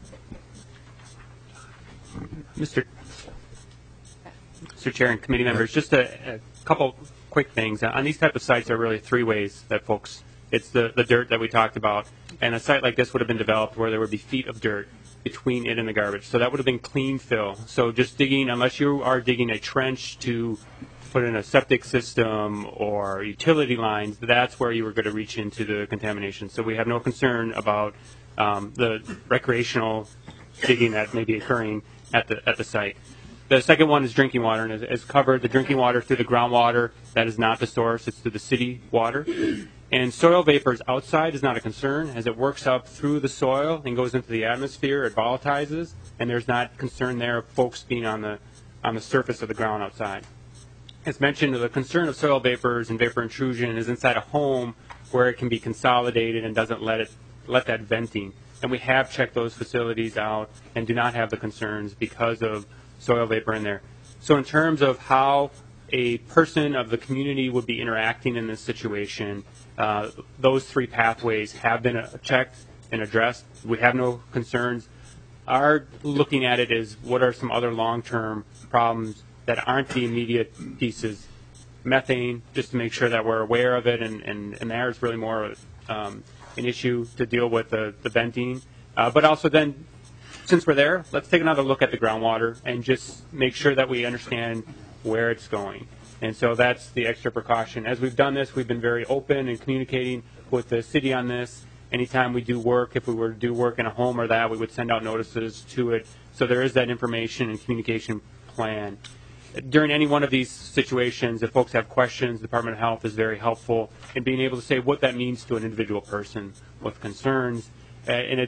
Mister Mister Chair and committee members, just a, a couple quick things. On these type of sites, there are really three ways that folks, it's the, the dirt that we talked about, and a site like this would have been developed where there would be feet of dirt between it and the garbage. So that would have been clean fill. So just digging, unless you are digging a trench to put in a septic system or utility lines, that's where you were going to reach into the contamination. So we have no concern about um, the recreational digging that may be occurring at the at the site. The second one is drinking water, and as, as covered, the drinking water through the groundwater, that is not the source, it's through the city water. And soil vapors outside is not a concern. As it works up through the soil and goes into the atmosphere, it volatilizes, and there's not concern there of folks being on the on the surface of the ground outside. As mentioned, the concern of soil vapors and vapor intrusion is inside a home where it can be consolidated and doesn't let it let that venting. And we have checked those facilities out and do not have the concerns because of soil vapor in there. So in terms of how a person of the community would be interacting in this situation, uh, those three pathways have been uh, checked and addressed. We have no concerns. Our looking at it is what are some other long-term problems that aren't the immediate pieces. Methane, just to make sure that we're aware of it, and, and, and there's really more um, an issue to deal with the, the venting. Uh, but also then, since we're there, let's take another look at the groundwater and just make sure that we understand where it's going. And so that's the extra precaution. As we've done this, we've been very open and communicating with the city on this. Anytime we do work, if we were to do work in a home or that, we would send out notices to it. So there is that information and communication plan. During any one of these situations, if folks have questions, the Department of Health is very helpful in being able to say what that means to an individual person with concerns. Uh, and it's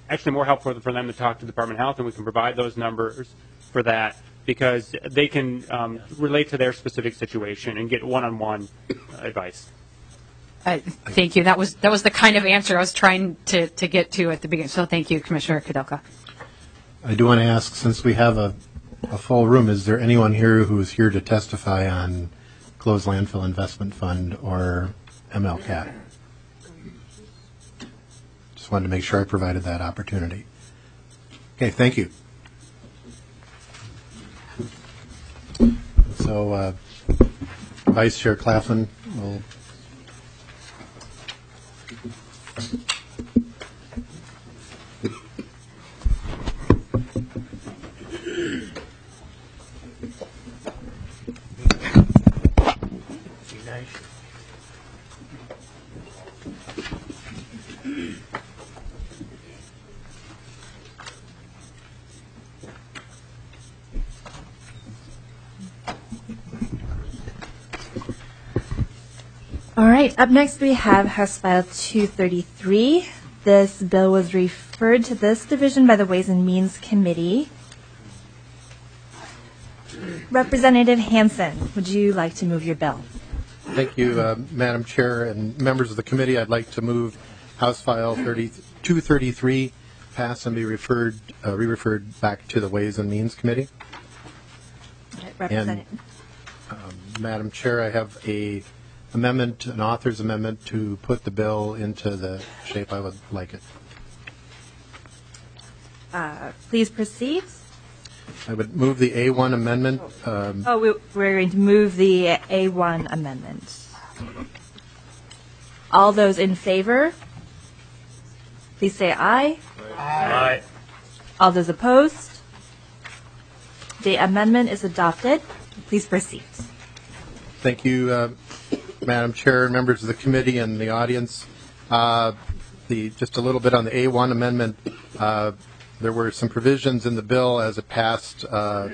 actually more helpful for them to talk to the Department of Health, and we can provide those numbers for that because they can um, relate to their specific situation and get one-on-one advice. Uh, thank you. That was that was the kind of answer I was trying to, to get to at the beginning. So thank you, Commissioner Kudelka. I do want to ask, since we have a, a full room, is there anyone here who is here to testify on Closed Landfill Investment Fund or M L C A T? Just wanted to make sure I provided that opportunity. Okay, thank you. So, uh, Vice Chair Claflin will. All right, up next we have House File two thirty-three. This bill was referred to this division by the Ways and Means Committee. Representative Hansen, would you like to move your bill? Thank you, uh, Madam Chair and members of the committee. I'd like to move House File two thirty-three pass and be referred, uh, re-referred back to the Ways and Means Committee. Representative. And, um, Madam Chair, I have a amendment, an author's amendment to put the bill into the shape I would like it. Uh, please proceed. I would move the A one amendment. Um, Oh, we, we're going to move the A one amendment. All those in favor, please say aye. Aye. All those opposed? The amendment is adopted. Please proceed. Thank you, uh, Madam Chair, members of the committee, and the audience. Uh, the just a little bit on the A one amendment. Uh, there were some provisions in the bill as it passed, uh,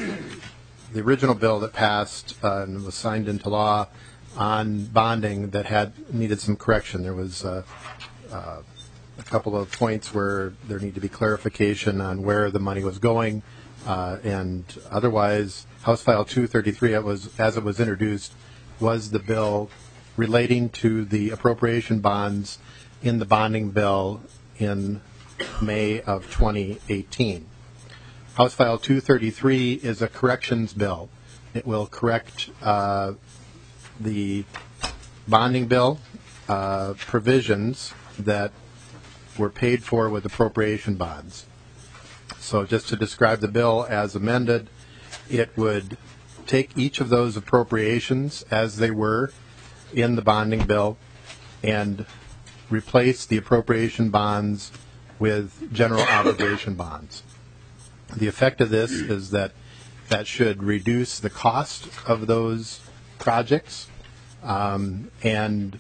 the original bill that passed uh, and was signed into law on bonding that had needed some correction. There was uh, uh, a couple of points where there needed to be clarification on where the money was going, uh, and otherwise, House File two thirty-three, it was, as it was introduced, was the bill relating to the appropriation bonds in the bonding bill in May of twenty eighteen. House File two thirty-three is a corrections bill. It will correct uh, the bonding bill uh, provisions that were paid for with appropriation bonds. So just to describe the bill as amended, it would take each of those appropriations as they were in the bonding bill and replace the appropriation bonds with general obligation bonds. The effect of this is that that should reduce the cost of those projects, um, and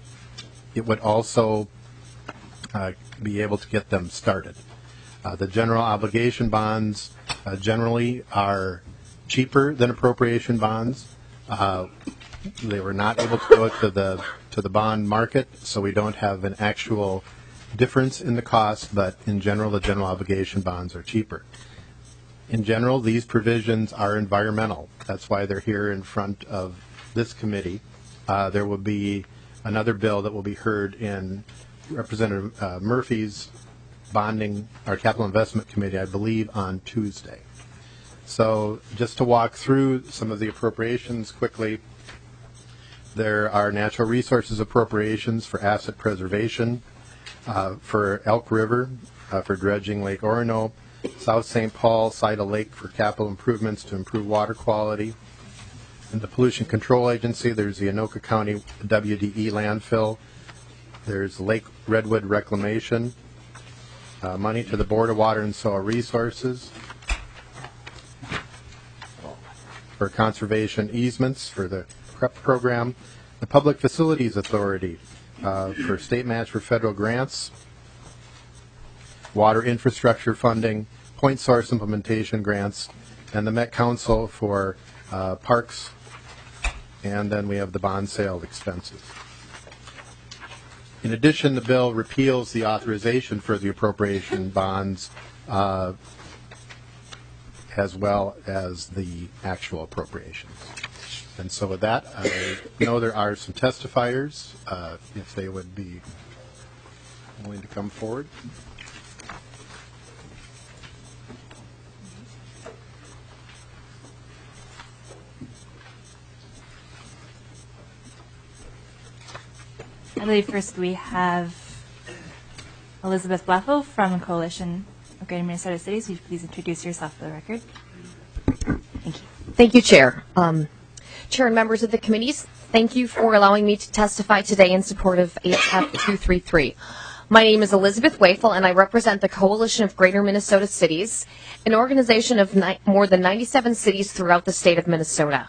it would also uh, be able to get them started. Uh, the general obligation bonds uh, generally are cheaper than appropriation bonds. Uh, they were not able to go to the to the bond market, so we don't have an actual difference in the cost, but in general, the general obligation bonds are cheaper. In general, these provisions are environmental. That's why they're here in front of this committee. Uh, there will be another bill that will be heard in Representative uh, Murphy's bonding, our capital investment committee, I believe, on Tuesday. So just to walk through some of the appropriations quickly, there are natural resources appropriations for asset preservation, uh, for Elk River, uh, for dredging Lake Orono, South Saint Paul, Saida Lake for capital improvements to improve water quality. In the Pollution Control Agency, there's the Anoka County W D E landfill. There's Lake Redwood reclamation, uh, money to the Board of Water and Soil Resources, for conservation easements for the PREP program, the Public Facilities Authority uh, for state match for federal grants, water infrastructure funding, point source implementation grants, and the Met Council for uh, parks, and then we have the bond sale expenses. in addition, the bill repeals the authorization for the appropriation bonds uh, as well as the actual appropriations. And so with that, I know there are some testifiers, uh, if they would be willing to come forward. I believe first we have Elizabeth Bleffel from Coalition of Greater Minnesota Cities. Would you please introduce yourself for the record? Thank you. Thank you, Chair. Um, Chair and members of the committees, thank you for allowing me to testify today in support of H F two thirty-three. My name is Elizabeth Wafel, and I represent the Coalition of Greater Minnesota Cities, an organization of ni- more than ninety-seven cities throughout the state of Minnesota.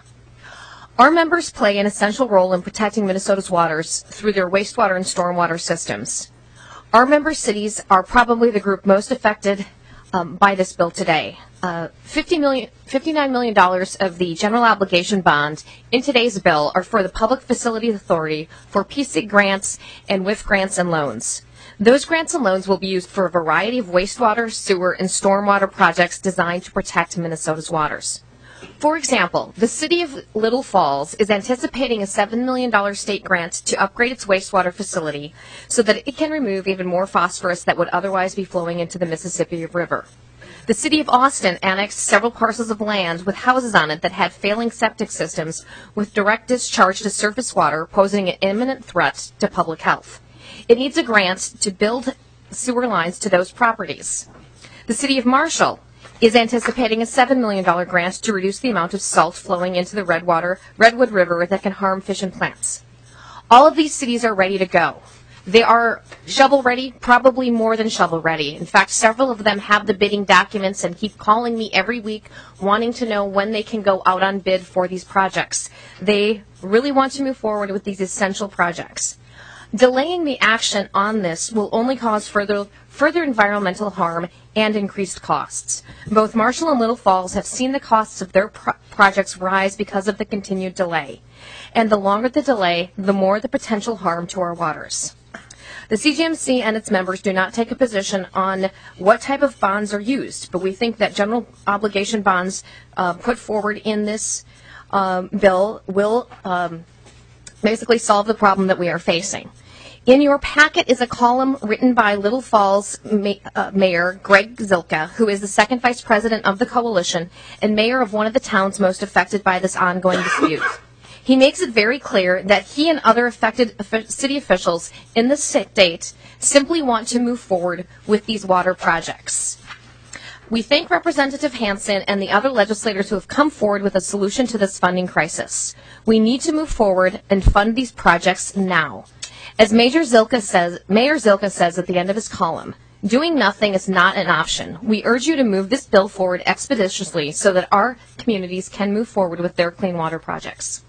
Our members play an essential role in protecting Minnesota's waters through their wastewater and stormwater systems. Our member cities are probably the group most affected um, by this bill today. Uh, fifty million, fifty-nine million dollars of the general obligation bond in today's bill are for the Public Facilities Authority for P C grants and W I F grants and loans. Those grants and loans will be used for a variety of wastewater, sewer, and stormwater projects designed to protect Minnesota's waters. For example, the city of Little Falls is anticipating a seven million dollars state grant to upgrade its wastewater facility so that it can remove even more phosphorus that would otherwise be flowing into the Mississippi River. The city of Austin annexed several parcels of land with houses on it that had failing septic systems with direct discharge to surface water, posing an imminent threat to public health. It needs a grant to build sewer lines to those properties. The city of Marshall is anticipating a seven million dollars grant to reduce the amount of salt flowing into the Redwater, Redwood River that can harm fish and plants. All of these cities are ready to go. They are shovel-ready, probably more than shovel-ready. In fact, several of them have the bidding documents and keep calling me every week wanting to know when they can go out on bid for these projects. They really want to move forward with these essential projects. Delaying the action on this will only cause further further environmental harm and increased costs. Both Marshall and Little Falls have seen the costs of their pro- projects rise because of the continued delay. And the longer the delay, the more the potential harm to our waters. The C G M C and its members do not take a position on what type of bonds are used, but we think that general obligation bonds uh, put forward in this um, bill will um, basically solve the problem that we are facing. In your packet is a column written by Little Falls ma- uh, Mayor Greg Zilka, who is the second vice president of the coalition and mayor of one of the towns most affected by this ongoing dispute. He makes it very clear that he and other affected city officials in the state simply want to move forward with these water projects. We thank Representative Hansen and the other legislators who have come forward with a solution to this funding crisis. We need to move forward and fund these projects now. As Mayor Zilka says, Mayor Zilka says at the end of his column, doing nothing is not an option. We urge you to move this bill forward expeditiously so that our communities can move forward with their clean water projects.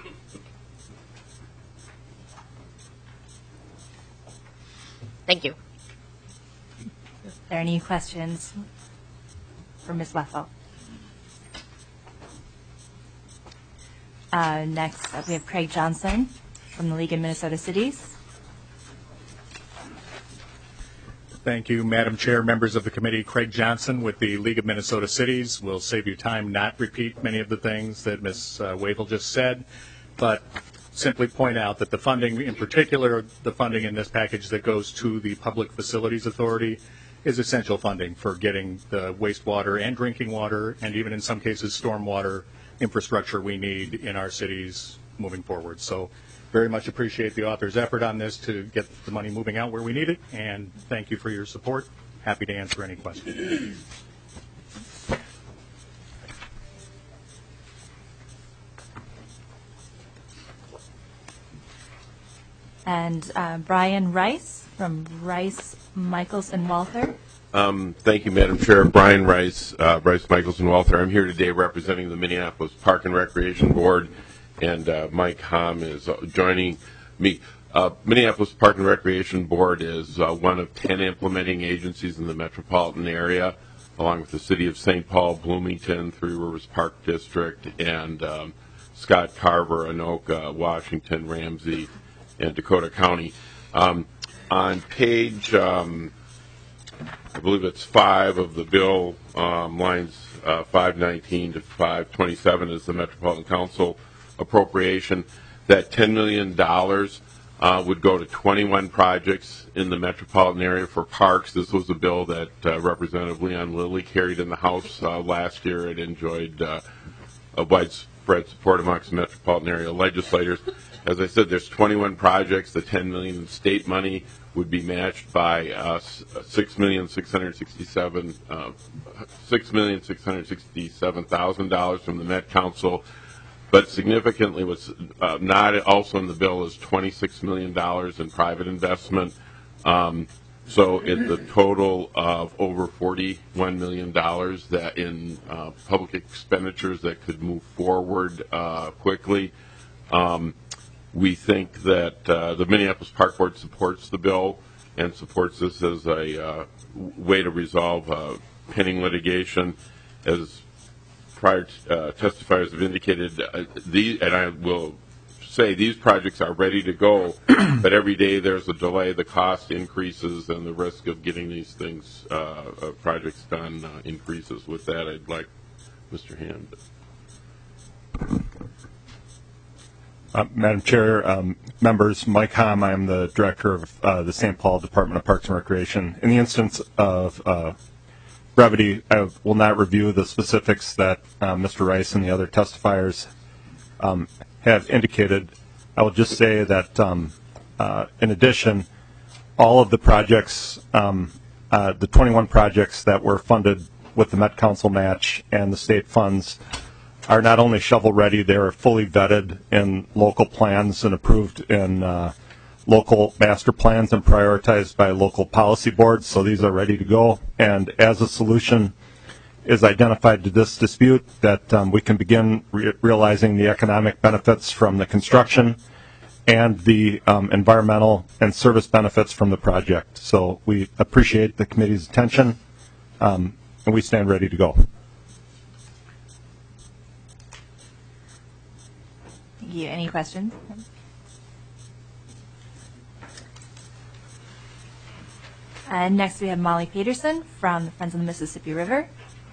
Thank you. Are there any questions for Miz Leffel? Uh, next up, we have Craig Johnson from the League of Minnesota Cities. Thank you, Madam Chair, members of the committee. Craig Johnson with the League of Minnesota Cities. Will save you time, not repeat many of the things that Miz Uh, Wavell just said, but simply point out that the funding, in particular, the funding in this package that goes to the Public Facilities Authority is essential funding for getting the wastewater and drinking water, and even in some cases stormwater infrastructure we need in our cities moving forward. So very much appreciate the author's effort on this to get the money moving out where we need it, and thank you for your support. Happy to answer any questions. And uh, Brian Rice from Rice, Michaels, and Walther. Um, thank you, Madam Chair. Brian Rice, uh, Rice, Michaels, and Walther. I'm here today representing the Minneapolis Park and Recreation Board, and uh, Mike Hom is uh, joining me. Uh, Minneapolis Park and Recreation Board is uh, one of ten implementing agencies in the metropolitan area, along with the City of Saint Paul, Bloomington, Three Rivers Park District, and um, Scott Carver, Anoka, Washington, Ramsey, and Dakota County. Um, on page, um, I believe it's five of the bill, um, lines uh, five nineteen to five twenty-seven is the Metropolitan Council appropriation. That ten million dollars uh, would go to twenty-one projects in the metropolitan area for parks. This was a bill that uh, Representative Leon Lilly carried in the House uh, last year. It enjoyed uh, a widespread support amongst metropolitan area legislators. As I said, there's twenty-one projects. The ten million dollars in state money would be matched by uh, six million six hundred sixty-seven uh, six million six hundred sixty-seven thousand dollars from the Met Council. But significantly, what's uh, not also in the bill is twenty-six million dollars in private investment. Um, so it's a total of over forty-one million dollars that in uh, public expenditures that could move forward uh, quickly. Um, we think that uh, the Minneapolis Park Board supports the bill and supports this as a uh, way to resolve uh, pending litigation. As prior uh, testifiers have indicated, uh, these, and I will say these projects are ready to go, but every day there's a delay, the cost increases, and the risk of getting these things, uh, uh, projects done uh, increases. With that, I'd like Mister Hand. Uh, Madam Chair, um, members, Mike Hom, I am the Director of uh, the Saint Paul Department of Parks and Recreation. In the instance of uh, brevity, I will not review the specifics that uh, Mister Rice and the other testifiers um, have indicated. I will just say that, um, uh, in addition, all of the projects, um, uh, the twenty-one projects that were funded with the Met Council match and the state funds are not only shovel-ready, they are fully vetted in local plans and approved in uh, local master plans and prioritized by local policy boards, so these are ready to go. And as a solution is identified to this dispute, that um, we can begin re- realizing the economic benefits from the construction and the um, environmental and service benefits from the project. So we appreciate the committee's attention, um, and we stand ready to go. Thank you. Any questions? And next we have Molly Peterson from the Friends of the Mississippi River.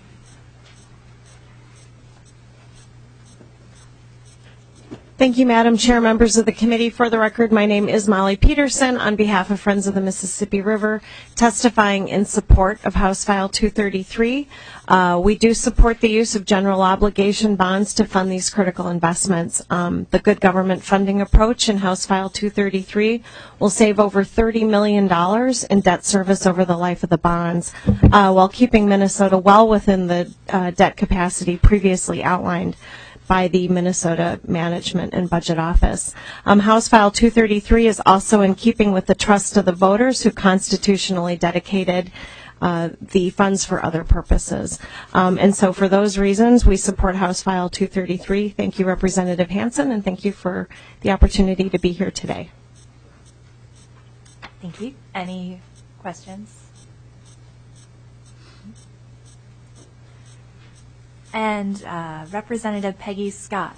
Thank you, Madam Chair, members of the committee. For the record, my name is Molly Peterson on behalf of Friends of the Mississippi River, testifying in support of House File two thirty-three. Uh, we do support the use of general obligation bonds to fund these critical investments. Um, the good government funding approach in House File two thirty-three will save over thirty million dollars in debt service over the life of the bonds, uh, while keeping Minnesota well within the uh, debt capacity previously outlined by the Minnesota Management and Budget Office. Um, House File two thirty-three is also in keeping with the trust of the voters who constitutionally dedicated uh, the funds for other purposes. Um, and so for those reasons, we support House File two thirty-three. Thank you, Representative Hansen, and thank you for the opportunity to be here today. Thank you. Any questions? And uh, Representative Peggy Scott.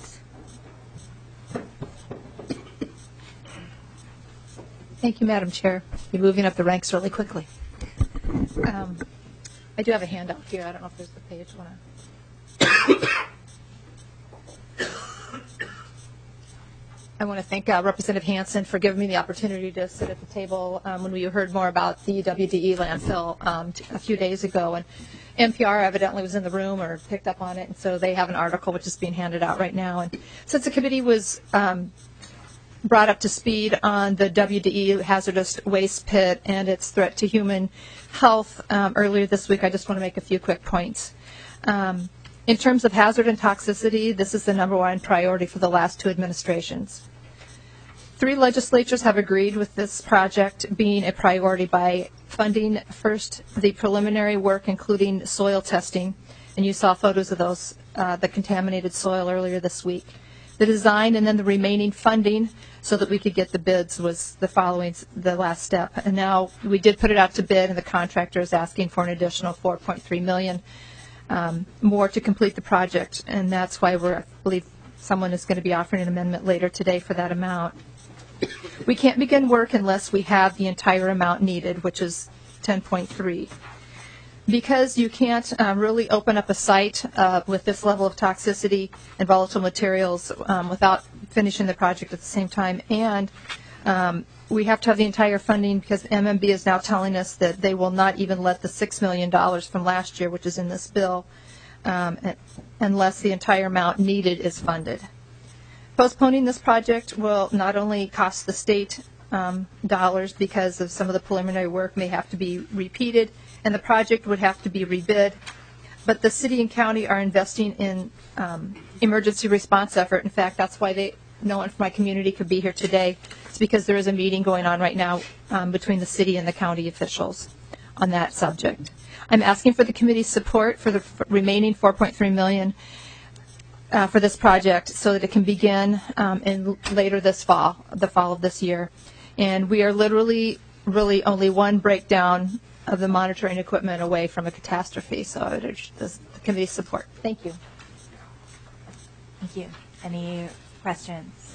Thank you, Madam Chair. You're moving up the ranks really quickly. Um, I do have a handout here. I don't know if there's the page. Wanna... I want to thank uh, Representative Hansen for giving me the opportunity to sit at the table um, when we heard more about the W D E landfill um, t- a few days ago. And N P R evidently was in the room or picked up on it, and so they have an article which is being handed out right now. And since the committee was um, brought up to speed on the W D E hazardous waste pit and its threat to human health um, earlier this week, I just want to make a few quick points. Um, in terms of hazard and toxicity, this is the number one priority for the last two administrations. Three legislatures have agreed with this project being a priority by funding first the preliminary work, including soil testing, and you saw photos of those, uh, the contaminated soil earlier this week. The design and then the remaining funding so that we could get the bids was the following, the last step. And now we did put it out to bid, and the contractor is asking for an additional four point three million dollars um, more to complete the project, and that's why we're, I believe someone is going to be offering an amendment later today for that amount. We can't begin work unless we have the entire amount needed, which is ten point three. Because you can't um, really open up a site uh, with this level of toxicity and volatile materials um, without finishing the project at the same time, and um, we have to have the entire funding because M M B is now telling us that they will not even let the six million dollars from last year, which is in this bill, um, unless the entire amount needed is funded. Postponing this project will not only cost the state um, dollars because of some of the preliminary work may have to be repeated, and the project would have to be rebid, but the city and county are investing in um, emergency response effort. In fact, that's why they, no one from my community could be here today. It's because there is a meeting going on right now um, between the city and the county officials on that subject. I'm asking for the committee's support for the f- remaining four point three million dollars uh, for this project so that it can begin um, in later this fall, the fall of this year. And we are literally, really only one breakdown of the monitoring equipment away from a catastrophe. So I would urge the committee's support. Thank you. Thank you. Any questions?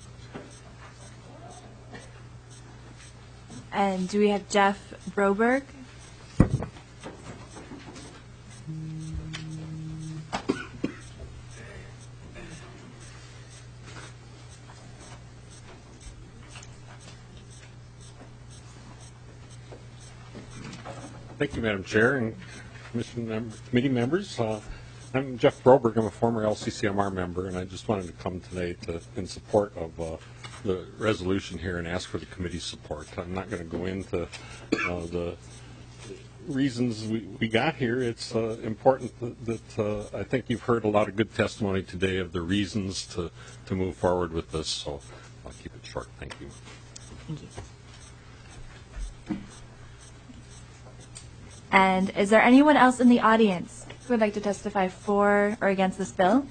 And do we have Jeff Broberg? Thank you, Madam Chair and Commission member, committee members. Uh, I'm Jeff Broberg. I'm a former L C C M R member, and I just wanted to come today to, in support of uh, the resolution here and ask for the committee's support. I'm not going to go into uh, the reasons we, we got here. It's uh, important that, that uh, I think you've heard a lot of good testimony today of the reasons to, to move forward with this, so I'll keep it short. Thank you. Thank you. And is there anyone else in the audience who would like to testify for or against this bill?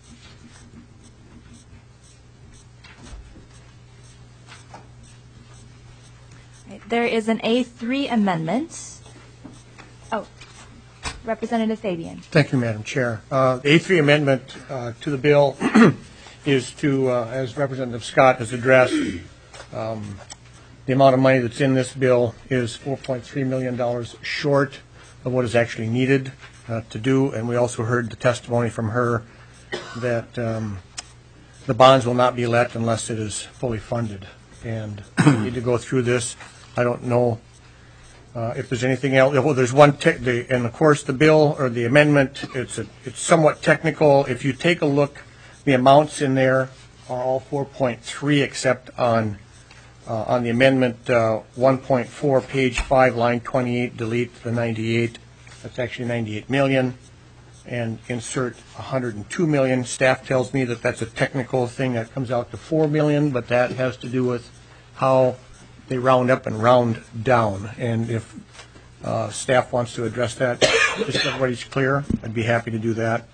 Right, there is an A three amendment. Oh, Representative Fabian. Thank you, Madam Chair. Uh, the A three amendment uh, to the bill is to, uh, as Representative Scott has addressed, um, the amount of money that's in this bill is four point three million dollars short of what is actually needed uh, to do. And we also heard the testimony from her that um, the bonds will not be let unless it is fully funded. And we need to go through this. I don't know uh, if there's anything else. Well, there's one, te- the, and of course the bill or the amendment, it's, a, it's somewhat technical. If you take a look, the amounts in there are all four point three except on Uh, on the amendment uh, one point four, page five, line twenty-eight, delete the ninety-eight. That's actually ninety-eight million. And insert one hundred two million. Staff tells me that that's a technical thing that comes out to four million, but that has to do with how they round up and round down. And if uh, staff wants to address that, just so everybody's clear, I'd be happy to do that.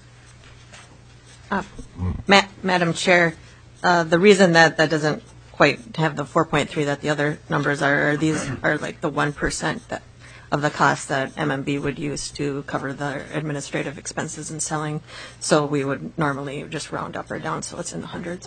Uh, Ma- Madam Chair, uh, the reason that that doesn't quite have the four point three that the other numbers are, are these are like the one percent that of the cost that M M B would use to cover the administrative expenses and selling. So we would normally just round up or down, so it's in the hundreds.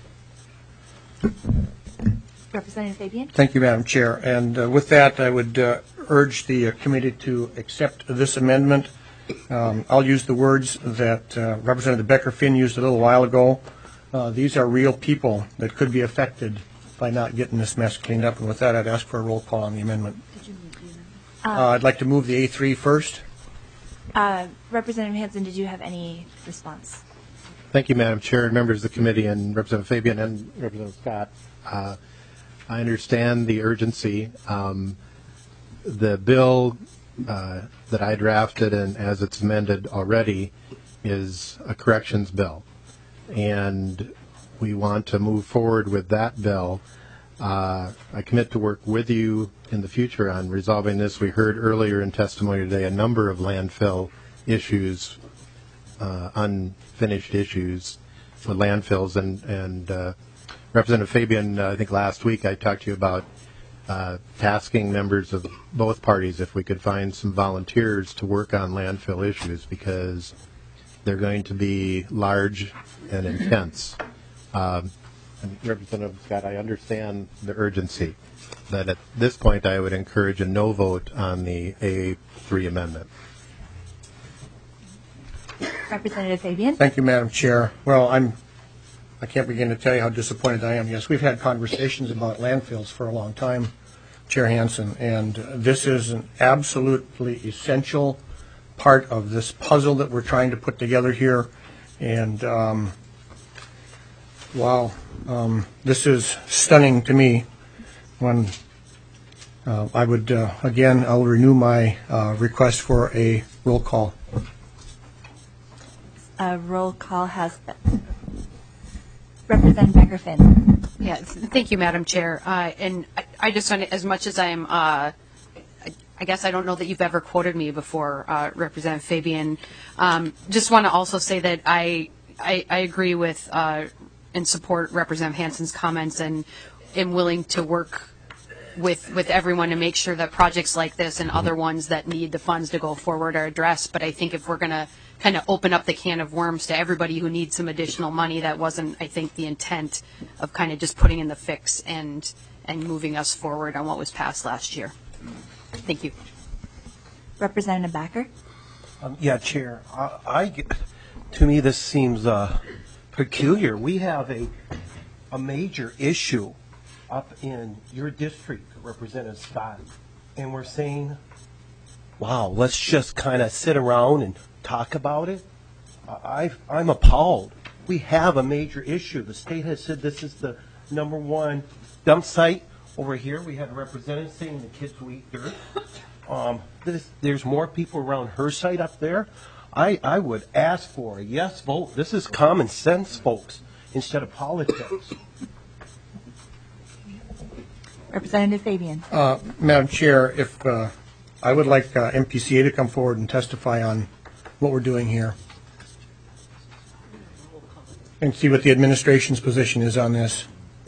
Representative Fabian. Thank you, Madam Chair. And uh, with that, I would uh, urge the uh, committee to accept this amendment. Um, I'll use the words that uh, Representative Becker-Finn used a little while ago. Uh, these are real people that could be affected by not getting this mess cleaned up. And with that, I'd ask for a roll call on the amendment. Uh, I'd like to move the A three first. Uh, Representative Hansen, did you have any response? Thank you, Madam Chair, and members of the committee, and Representative Fabian and Representative Scott. Uh, I understand the urgency. Um, the bill uh, that I drafted, and as it's amended already, is a corrections bill. And we want to move forward with that bill. Uh, I commit to work with you in the future on resolving this. We heard earlier in testimony today a number of landfill issues, uh, unfinished issues with landfills. And, and uh, Representative Fabian, uh, I think last week I talked to you about uh, tasking members of both parties if we could find some volunteers to work on landfill issues, because they're going to be large and intense. Um, And Representative Scott, I understand the urgency, that at this point I would encourage a no vote on the A three amendment. Representative Fabian? Thank you, Madam Chair. Well, I'm, I can't begin to tell you how disappointed I am. Yes, we've had conversations about landfills for a long time, Chair Hansen, and this is an absolutely essential part of this puzzle that we're trying to put together here. And um, wow, um, this is stunning to me. When uh, I would, uh, again, I'll renew my uh, request for a roll call. A roll call has been. Representative Becker-Finn. Yeah, thank you, Madam Chair. Uh, and I, I just want to, as much as I'm, uh, I, I guess I don't know that you've ever quoted me before, uh, Representative Fabian. Um, just want to also say that I, I, I agree with uh, and support Representative Hansen's comments, and am willing to work with with everyone to make sure that projects like this and other ones that need the funds to go forward are addressed. But I think if we're going to kind of open up the can of worms to everybody who needs some additional money, that wasn't, I think, the intent of kind of just putting in the fix and and moving us forward on what was passed last year. Thank you. Representative Backer? Um, yeah, Chair. I, I get, to me, this seems uh, peculiar. We have a a major issue up in your district, Representative Scott, and we're saying, wow, let's just kind of sit around and talk about it. I, I'm appalled. We have a major issue. The state has said this is the number one dump site over here. We had a representative saying the kids will eat dirt. Um, this, there's more people around her site up there. I, I would ask for a yes vote. This is common sense, folks, instead of politics. Representative Fabian. Uh, Madam Chair, if uh, I would like uh, M P C A to come forward and testify on what we're doing here and see what the administration's position is on this.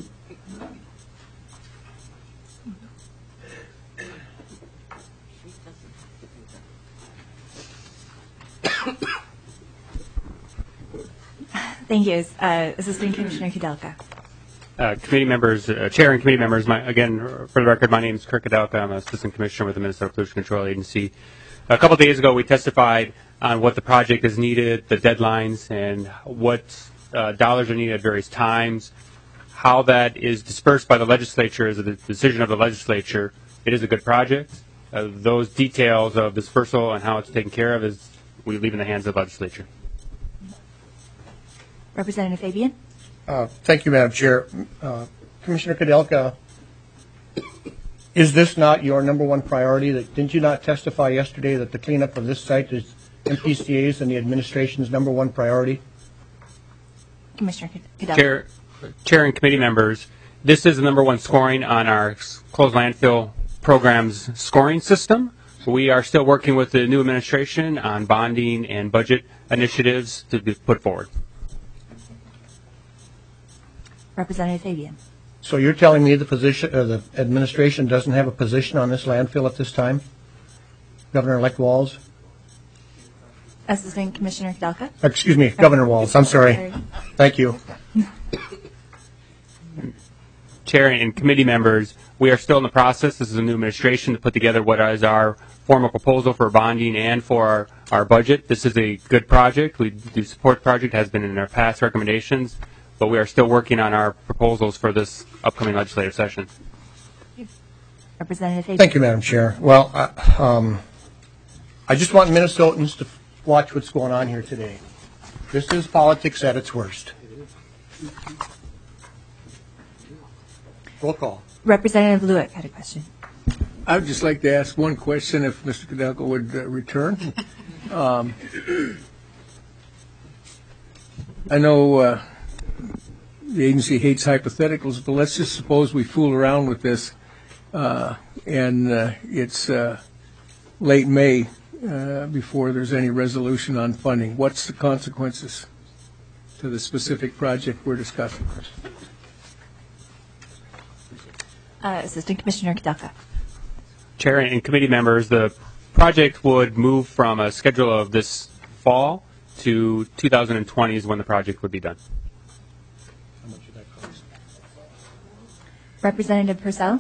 Thank you. Uh, Assistant Commissioner Kudelka. Uh, committee members, uh, chair and committee members, my, again, for the record, my name is Kirk Kudelka. I'm an assistant commissioner with the Minnesota Pollution Control Agency. A couple of days ago, we testified on what the project is needed, the deadlines, and what uh, dollars are needed at various times. How that is dispersed by the legislature is a decision of the legislature. It is a good project. Uh, those details of dispersal and how it's taken care of is we leave in the hands of the legislature. Representative Fabian. Uh, thank you, Madam Chair. Uh, Commissioner Kudelka, is this not your number one priority? That, didn't you not testify yesterday that the cleanup of this site is M P C A's and the administration's number one priority? Commissioner Kudelka. Chair, Chair and committee members, this is the number one scoring on our closed landfill program's scoring system. We are still working with the new administration on bonding and budget initiatives to be put forward. Representative Fabian. So you're telling me the position, uh, the administration doesn't have a position on this landfill at this time? Governor-elect Walz? Assistant Commissioner Kudelka. Excuse me, Governor Walz. I'm sorry. Thank you. Chair and committee members, we are still in the process. This is a new administration to put together what is our formal proposal for bonding and for our, our budget. This is a good project. We do support the project, has been in our past recommendations, but we are still working on our proposals for this upcoming legislative session. Representative Fabian. Thank you, Madam Chair. Well, I, um, I just want Minnesotans to watch what's going on here today. This is politics at its worst. Roll call. Representative Lewick had a question. I would just like to ask one question, if Mister Kudelka would uh, return. Um, I know uh, the agency hates hypotheticals, but let's just suppose we fool around with this, uh, and uh, it's uh, late May uh, before there's any resolution on funding. What's the consequences to the specific project we're discussing? Uh, Assistant Commissioner Kudelka. Chair and committee members, the project would move from a schedule of this fall to two thousand twenty is when the project would be done. How much would that cost? Representative Purcell?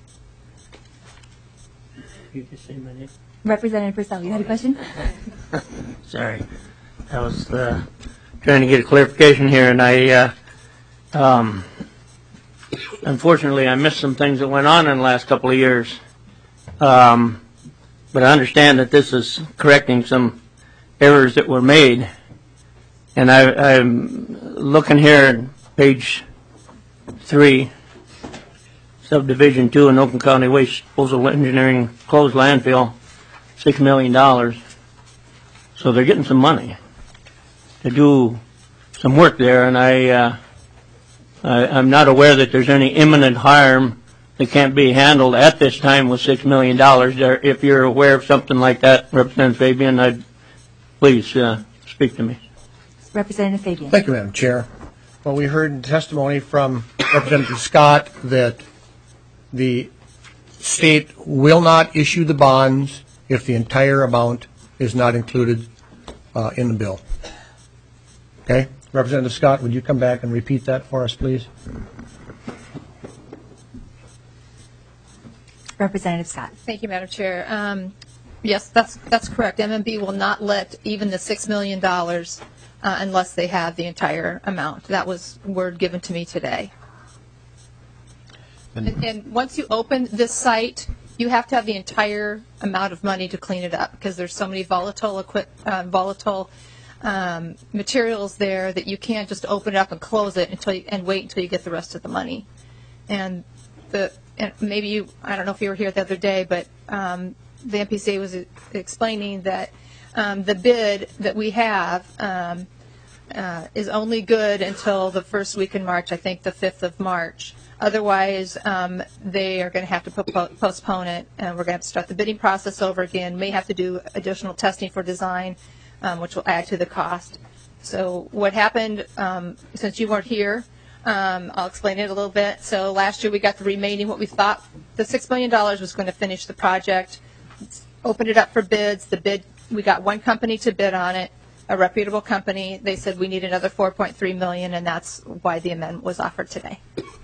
You just say my name. Representative Purcell, you had a question? Sorry. I was uh, trying to get a clarification here, and I, uh, um, unfortunately, I missed some things that went on in the last couple of years. Um, but I understand that this is correcting some errors that were made. And I, I'm looking here at page three, subdivision two in Oakland County Waste Disposal Engineering closed landfill, six million dollars. So they're getting some money to do some work there, and I, uh, I, I'm not aware that there's any imminent harm that can't be handled at this time with six million dollars. There, if you're aware of something like that, Representative Fabian, I'd please uh, speak to me. Representative Fabian. Thank you, Madam Chair. Well, we heard testimony from Representative Scott that the state will not issue the bonds if the entire amount is not included uh, in the bill. Okay? Representative Scott, would you come back and repeat that for us, please? Representative Scott. Thank you, Madam Chair. Um, yes, that's that's correct. M M B will not let even the six million dollars uh, unless they have the entire amount. That was word given to me today. And, and once you open this site, you have to have the entire amount of money to clean it up because there's so many volatile equip, uh, volatile um, materials there that you can't just open it up and close it until you, and wait until you get the rest of the money. And the and maybe you, I don't know if you were here the other day, but um, the M P C A was explaining that um, the bid that we have um, uh, is only good until the first week in March, I think the fifth of March. Otherwise, um, they are going to have to po- postpone it, and we're going to have to start the bidding process over again. May have to do additional testing for design, um, which will add to the cost. So what happened, um, since you weren't here, um, I'll explain it a little bit. So last year we got the remaining, what we thought the six million dollars was going to finish the project, opened it up for bids. The bid, we got one company to bid on it, a reputable company. They said we need another four point three million dollars, and that's why the amendment was offered today.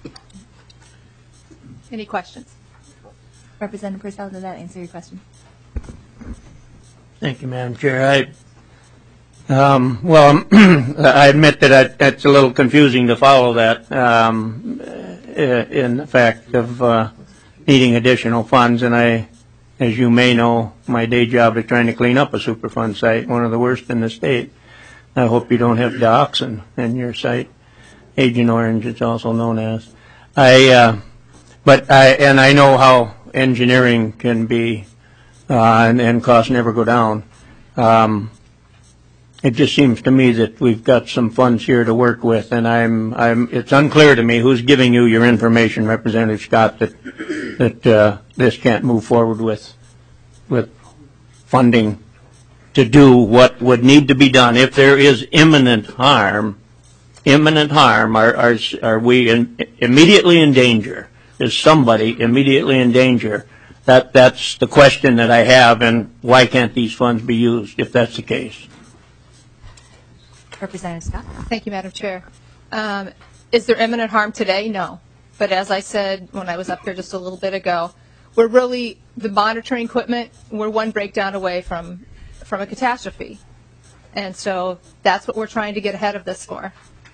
Any questions? Representative Purcell, did that answer your question? Thank you, Madam Chair. I, um, well, I admit that I, that's a little confusing to follow that um, in the fact of uh, needing additional funds. And I, as you may know, my day job is trying to clean up a Superfund site, one of the worst in the state. I hope you don't have dioxin in your site. Agent Orange, it's also known as. I. Uh, But I, and I know how engineering can be, uh, and, and costs never go down. Um, it just seems to me that we've got some funds here to work with, and I'm, I'm, it's unclear to me who's giving you your information, Representative Scott, that, that, uh, this can't move forward with, with funding to do what would need to be done. If there is imminent harm, imminent harm, are, are, are we in, immediately in danger? Is somebody immediately in danger? That that's the question that I have, and why can't these funds be used if that's the case? Representative Scott. Thank you, Madam Chair. Um, is there imminent harm today? No. But as I said when I was up here just a little bit ago, we're really, the monitoring equipment, we're one breakdown away from, from a catastrophe. And so that's what we're trying to get ahead of this for.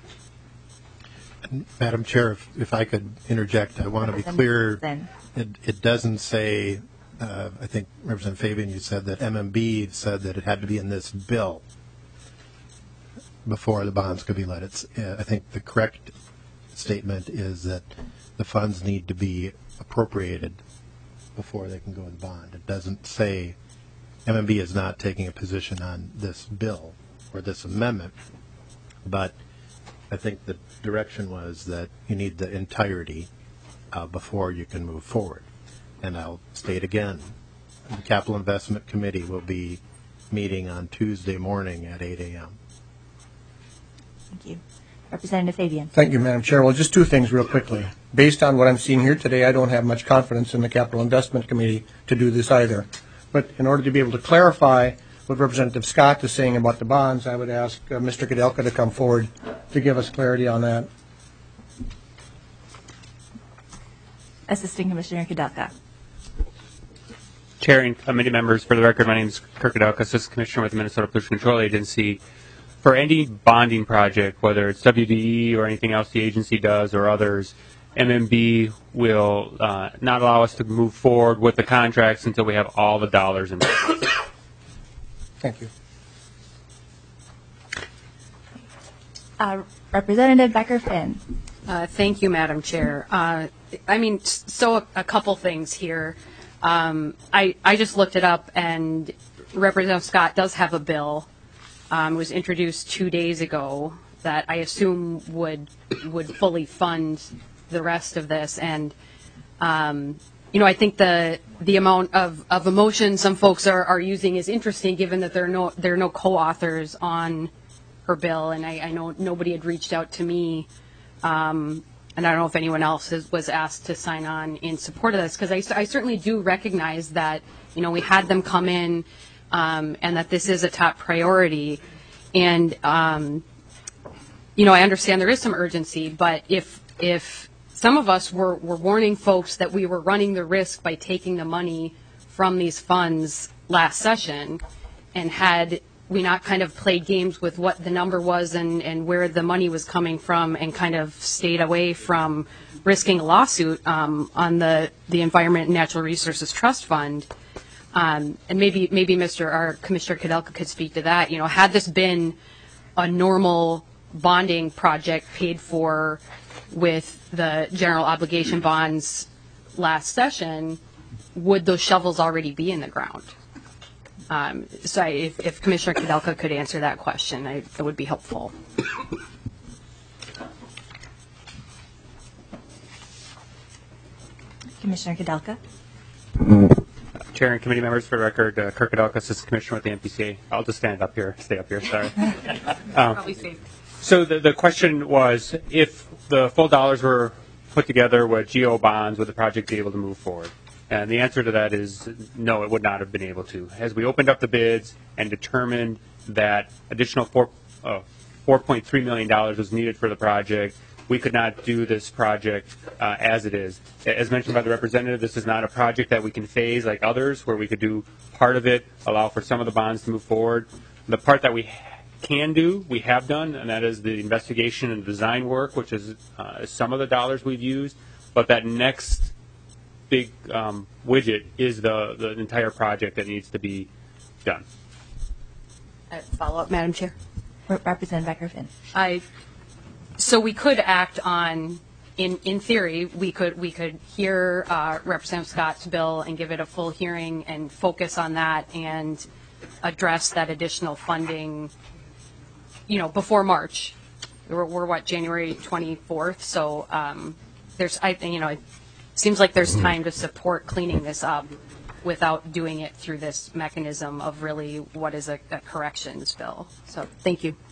Madam Chair, if, if I could interject, I want to be clear. It, it doesn't say, uh, I think Representative Fabian, you said that M M B said that it had to be in this bill before the bonds could be let. It's, uh, I think the correct statement is that the funds need to be appropriated before they can go in bond. It doesn't say M M B is not taking a position on this bill or this amendment, but I think the direction was that you need the entirety uh, before you can move forward. And I'll state again, the Capital Investment Committee will be meeting on Tuesday morning at eight a.m. Thank you. Representative Fabian. Thank you, Madam Chair. Well, just two things real quickly. Based on what I'm seeing here today, I don't have much confidence in the Capital Investment Committee to do this either. But in order to be able to clarify what Representative Scott is saying about the bonds, I would ask uh, Mister Kudelka to come forward to give us clarity on that. Assistant Commissioner Kudelka. Chair and committee members, for the record, my name is Kirk Kudelka, Assistant Commissioner with the Minnesota Pollution Control Agency. For any bonding project, whether it's W D E or anything else the agency does or others, M M B will uh, not allow us to move forward with the contracts until we have all the dollars in place. Thank you. Uh, Representative Becker-Finn. Uh, thank you, Madam Chair. Uh, I mean, so a, a couple things here. Um, I, I just looked it up, and Representative Scott does have a bill. Um, was introduced two days ago that I assume would would fully fund the rest of this. And um, you know, I think the the amount of, of emotion some folks are, are using is interesting, given that there are no there are no co-authors on her bill, and I, I know nobody had reached out to me, um, and I don't know if anyone else has, was asked to sign on in support of this, because I, I certainly do recognize that, you know, we had them come in. Um, and that this is a top priority. And, um, you know, I understand there is some urgency, but if if some of us were, were warning folks that we were running the risk by taking the money from these funds last session, and had we not kind of played games with what the number was and, and where the money was coming from, and kind of stayed away from risking a lawsuit um, on the, the Environment and Natural Resources Trust Fund, Um, and maybe maybe Mister our Commissioner Kudelka could speak to that. You know, had this been a normal bonding project paid for with the general obligation bonds last session, would those shovels already be in the ground? Um, so I, if, if Commissioner Kudelka could answer that question, I, that would be helpful. Commissioner Kudelka. Chair and committee members, for the record, uh, Kirk Kudelka, Assistant Commissioner with the N P C A. I'll just stand up here, stay up here, sorry. Um, Probably safe. so the, the question was, if the full dollars were put together with G O bonds, would the project be able to move forward? And the answer to that is no, it would not have been able to. As we opened up the bids and determined that additional four, uh, four point three million dollars was needed for the project, we could not do this project uh, as it is. As mentioned by the representative, this is not a project that we can phase like others, where we could do part of it, allow for some of the bonds to move forward. The part that we can do, we have done, and that is the investigation and design work, which is uh, some of the dollars we've used. But that next big um, widget is the, the entire project that needs to be done. Uh, follow up, Madam Chair. Representative Becker-Finn. I. So we could act on, in in theory, we could we could hear uh, Representative Scott's bill and give it a full hearing and focus on that and address that additional funding, you know, before March. We're, we're what, January twenty-fourth, so um, there's, I you know, it seems like there's time to support cleaning this up without doing it through this mechanism of really what is a, a corrections bill. So thank you.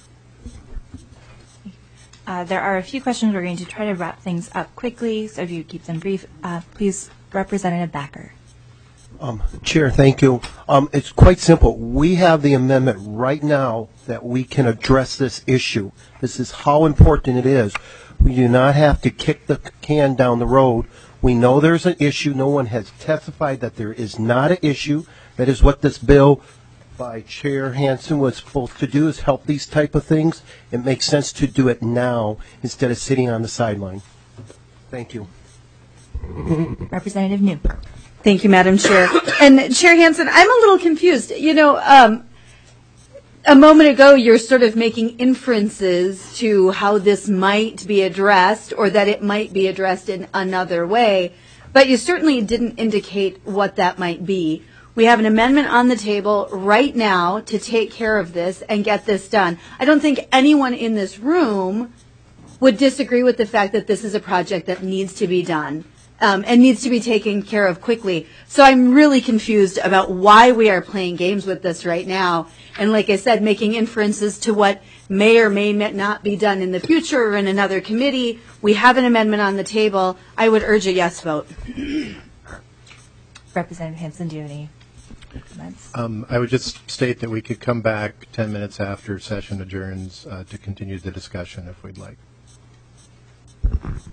Uh, there are a few questions. We're going to try to wrap things up quickly, so if you keep them brief, uh, please, Representative Backer. Um, Chair, thank you. Um, it's quite simple. We have the amendment right now that we can address this issue. This is how important it is. We do not have to kick the can down the road. We know there's an issue. No one has testified that there is not an issue. That is what this bill by Chair Hansen was supposed to do, is help these type of things. It makes sense to do it now instead of sitting on the sideline. Thank you. Representative New. Thank you, Madam Chair. And Chair Hansen, I'm a little confused. You know, um, a moment ago you're sort of making inferences to how this might be addressed, or that it might be addressed in another way, but you certainly didn't indicate what that might be. We have an amendment on the table right now to take care of this and get this done. I don't think anyone in this room would disagree with the fact that this is a project that needs to be done um, and needs to be taken care of quickly. So I'm really confused about why we are playing games with this right now. And like I said, making inferences to what may or may not be done in the future or in another committee. We have an amendment on the table. I would urge a yes vote. Representative Hansen, do you have any comments? Um, I would just state that we could come back ten minutes after session adjourns uh, to continue the discussion if we'd like.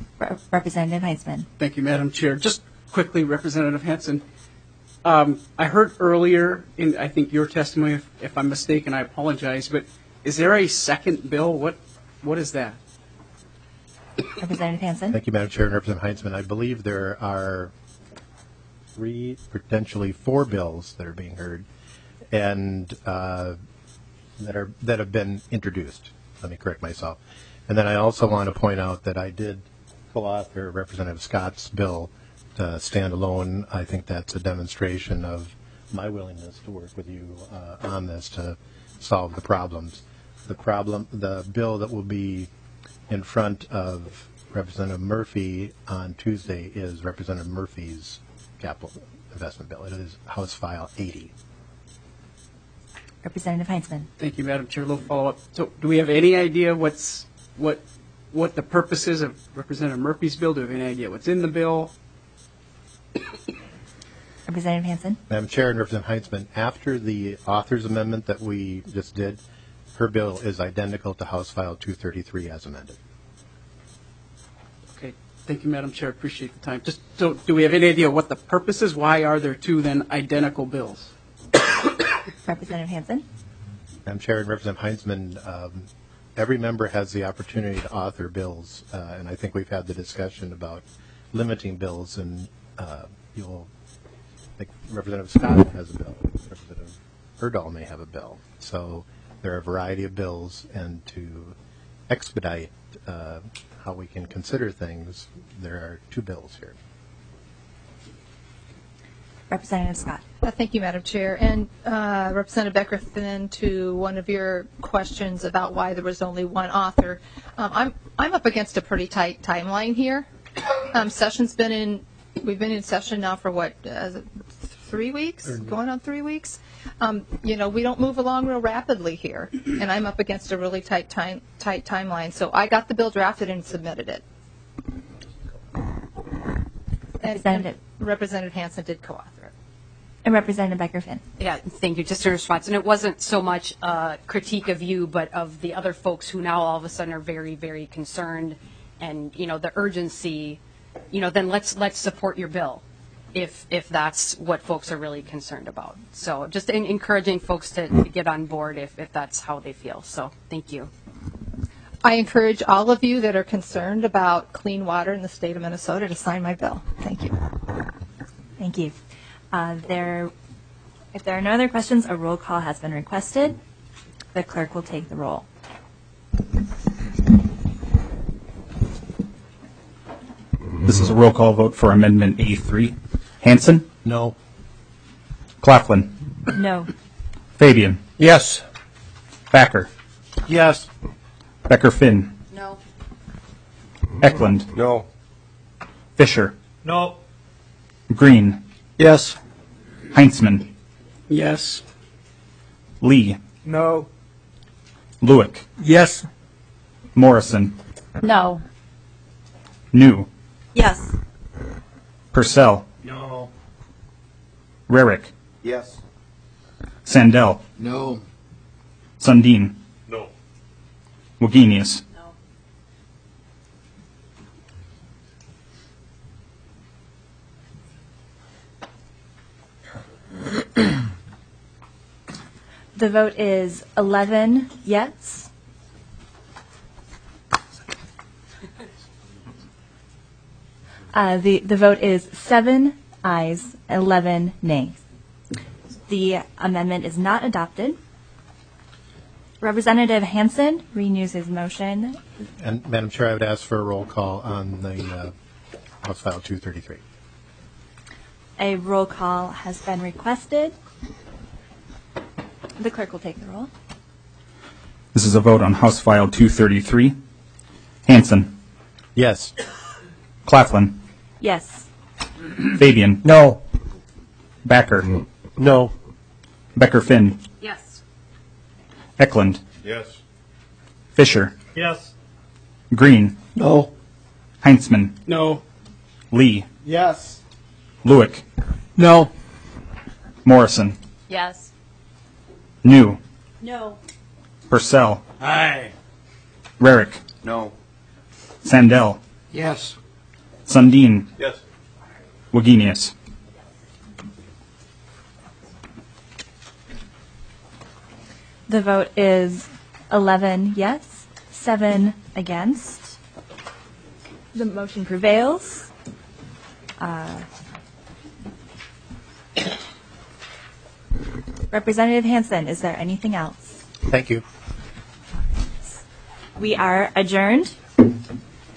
Re- Representative Heitzman. Thank you, Madam Chair. Just quickly, Representative Hanson, um, I heard earlier in, I think, your testimony, if, if I'm mistaken, I apologize, but is there a second bill? What What is that? Representative Hanson. Thank you, Madam Chair and Representative Heitzman. I believe there are three, potentially four bills that are being heard and uh, that are that have been introduced. Let me correct myself. And then I also want to point out that I did co-author Representative Scott's bill to stand alone. I think that's a demonstration of my willingness to work with you uh, on this to solve the problems. The problem, the bill that will be in front of Representative Murphy on Tuesday is Representative Murphy's capital investment bill. It is House File eighty. Representative Heitzman. Thank you, Madam Chair. A little follow-up. So do we have any idea what's what what the purpose is of Representative Murphy's bill? Do we have any idea what's in the bill? Representative Hanson. Madam Chair and Representative Heitzman, after the author's amendment that we just did, her bill is identical to House File two thirty-three as amended. Okay. Thank you, Madam Chair. Appreciate the time. Just so, do we have any idea what the purpose is? Why are there two then identical bills? Representative Hanson. Madam Chair and Representative Heitzman, um, every member has the opportunity to author bills, uh, and I think we've had the discussion about limiting bills, and uh, you'll, I think Representative Scott has a bill, Representative Erdahl may have a bill. So there are a variety of bills, and to expedite uh, how we can consider things, there are two bills here. Representative Scott. Uh, Thank you, Madam Chair. And uh, Representative Becker-Finn, to one of your questions about why there was only one author, um, I'm I'm up against a pretty tight timeline here. Um, session's been in, we've been in session now for what, uh, is it three weeks? Going on three weeks? Um, you know, we don't move along real rapidly here, and I'm up against a really tight time tight timeline. So I got the bill drafted and submitted it. And, and Representative Hanson did co-author it. And Representative Becker-Finn. Yeah, thank you. Just a response. And it wasn't so much a critique of you, but of the other folks who now all of a sudden are very, very concerned. And, you know, the urgency, you know, then let's let's support your bill if if that's what folks are really concerned about. So just in, encouraging folks to, to get on board if, if that's how they feel. So thank you. I encourage all of you that are concerned about clean water in the state of Minnesota to sign my bill. Thank you. Thank you. Uh, there, if there are no other questions, a roll call has been requested. The clerk will take the roll. This is a roll call vote for Amendment A three. Hanson? No. Claflin? No. Fabian? Yes. Backer? Yes. Becker-Finn? No. Eklund? No. Fisher? No. Green? Yes. Heintzman? Yes. Lee? No. Lewick? Yes. Morrison? No. New? Yes. Purcell? No. Rarick? Yes. Sandell? No. Sundin? No. Wagenius? The vote is eleven yes. Uh, the, the vote is seven ayes, eleven nays. The amendment is not adopted. Representative Hanson renews his motion. And Madam Chair, I would ask for a roll call on the uh, House File two thirty-three. A roll call has been requested. The clerk will take the roll. This is a vote on House File two thirty-three. Hanson? Yes. Claflin? Yes. Fabian? No. Backer? No. Becker-Finn? Yes. Eklund? Yes. Fisher? Yes. Green? No. Heintzman? No. Lee? Yes. Lewick? No. Morrison? Yes. New? No. Purcell? Aye. Rarick? No. Sandell? Yes. Sundin. Yes. Wagenius. The vote is eleven yes, seven against. The motion prevails. Uh, Representative Hansen, is there anything else? Thank you. We are adjourned.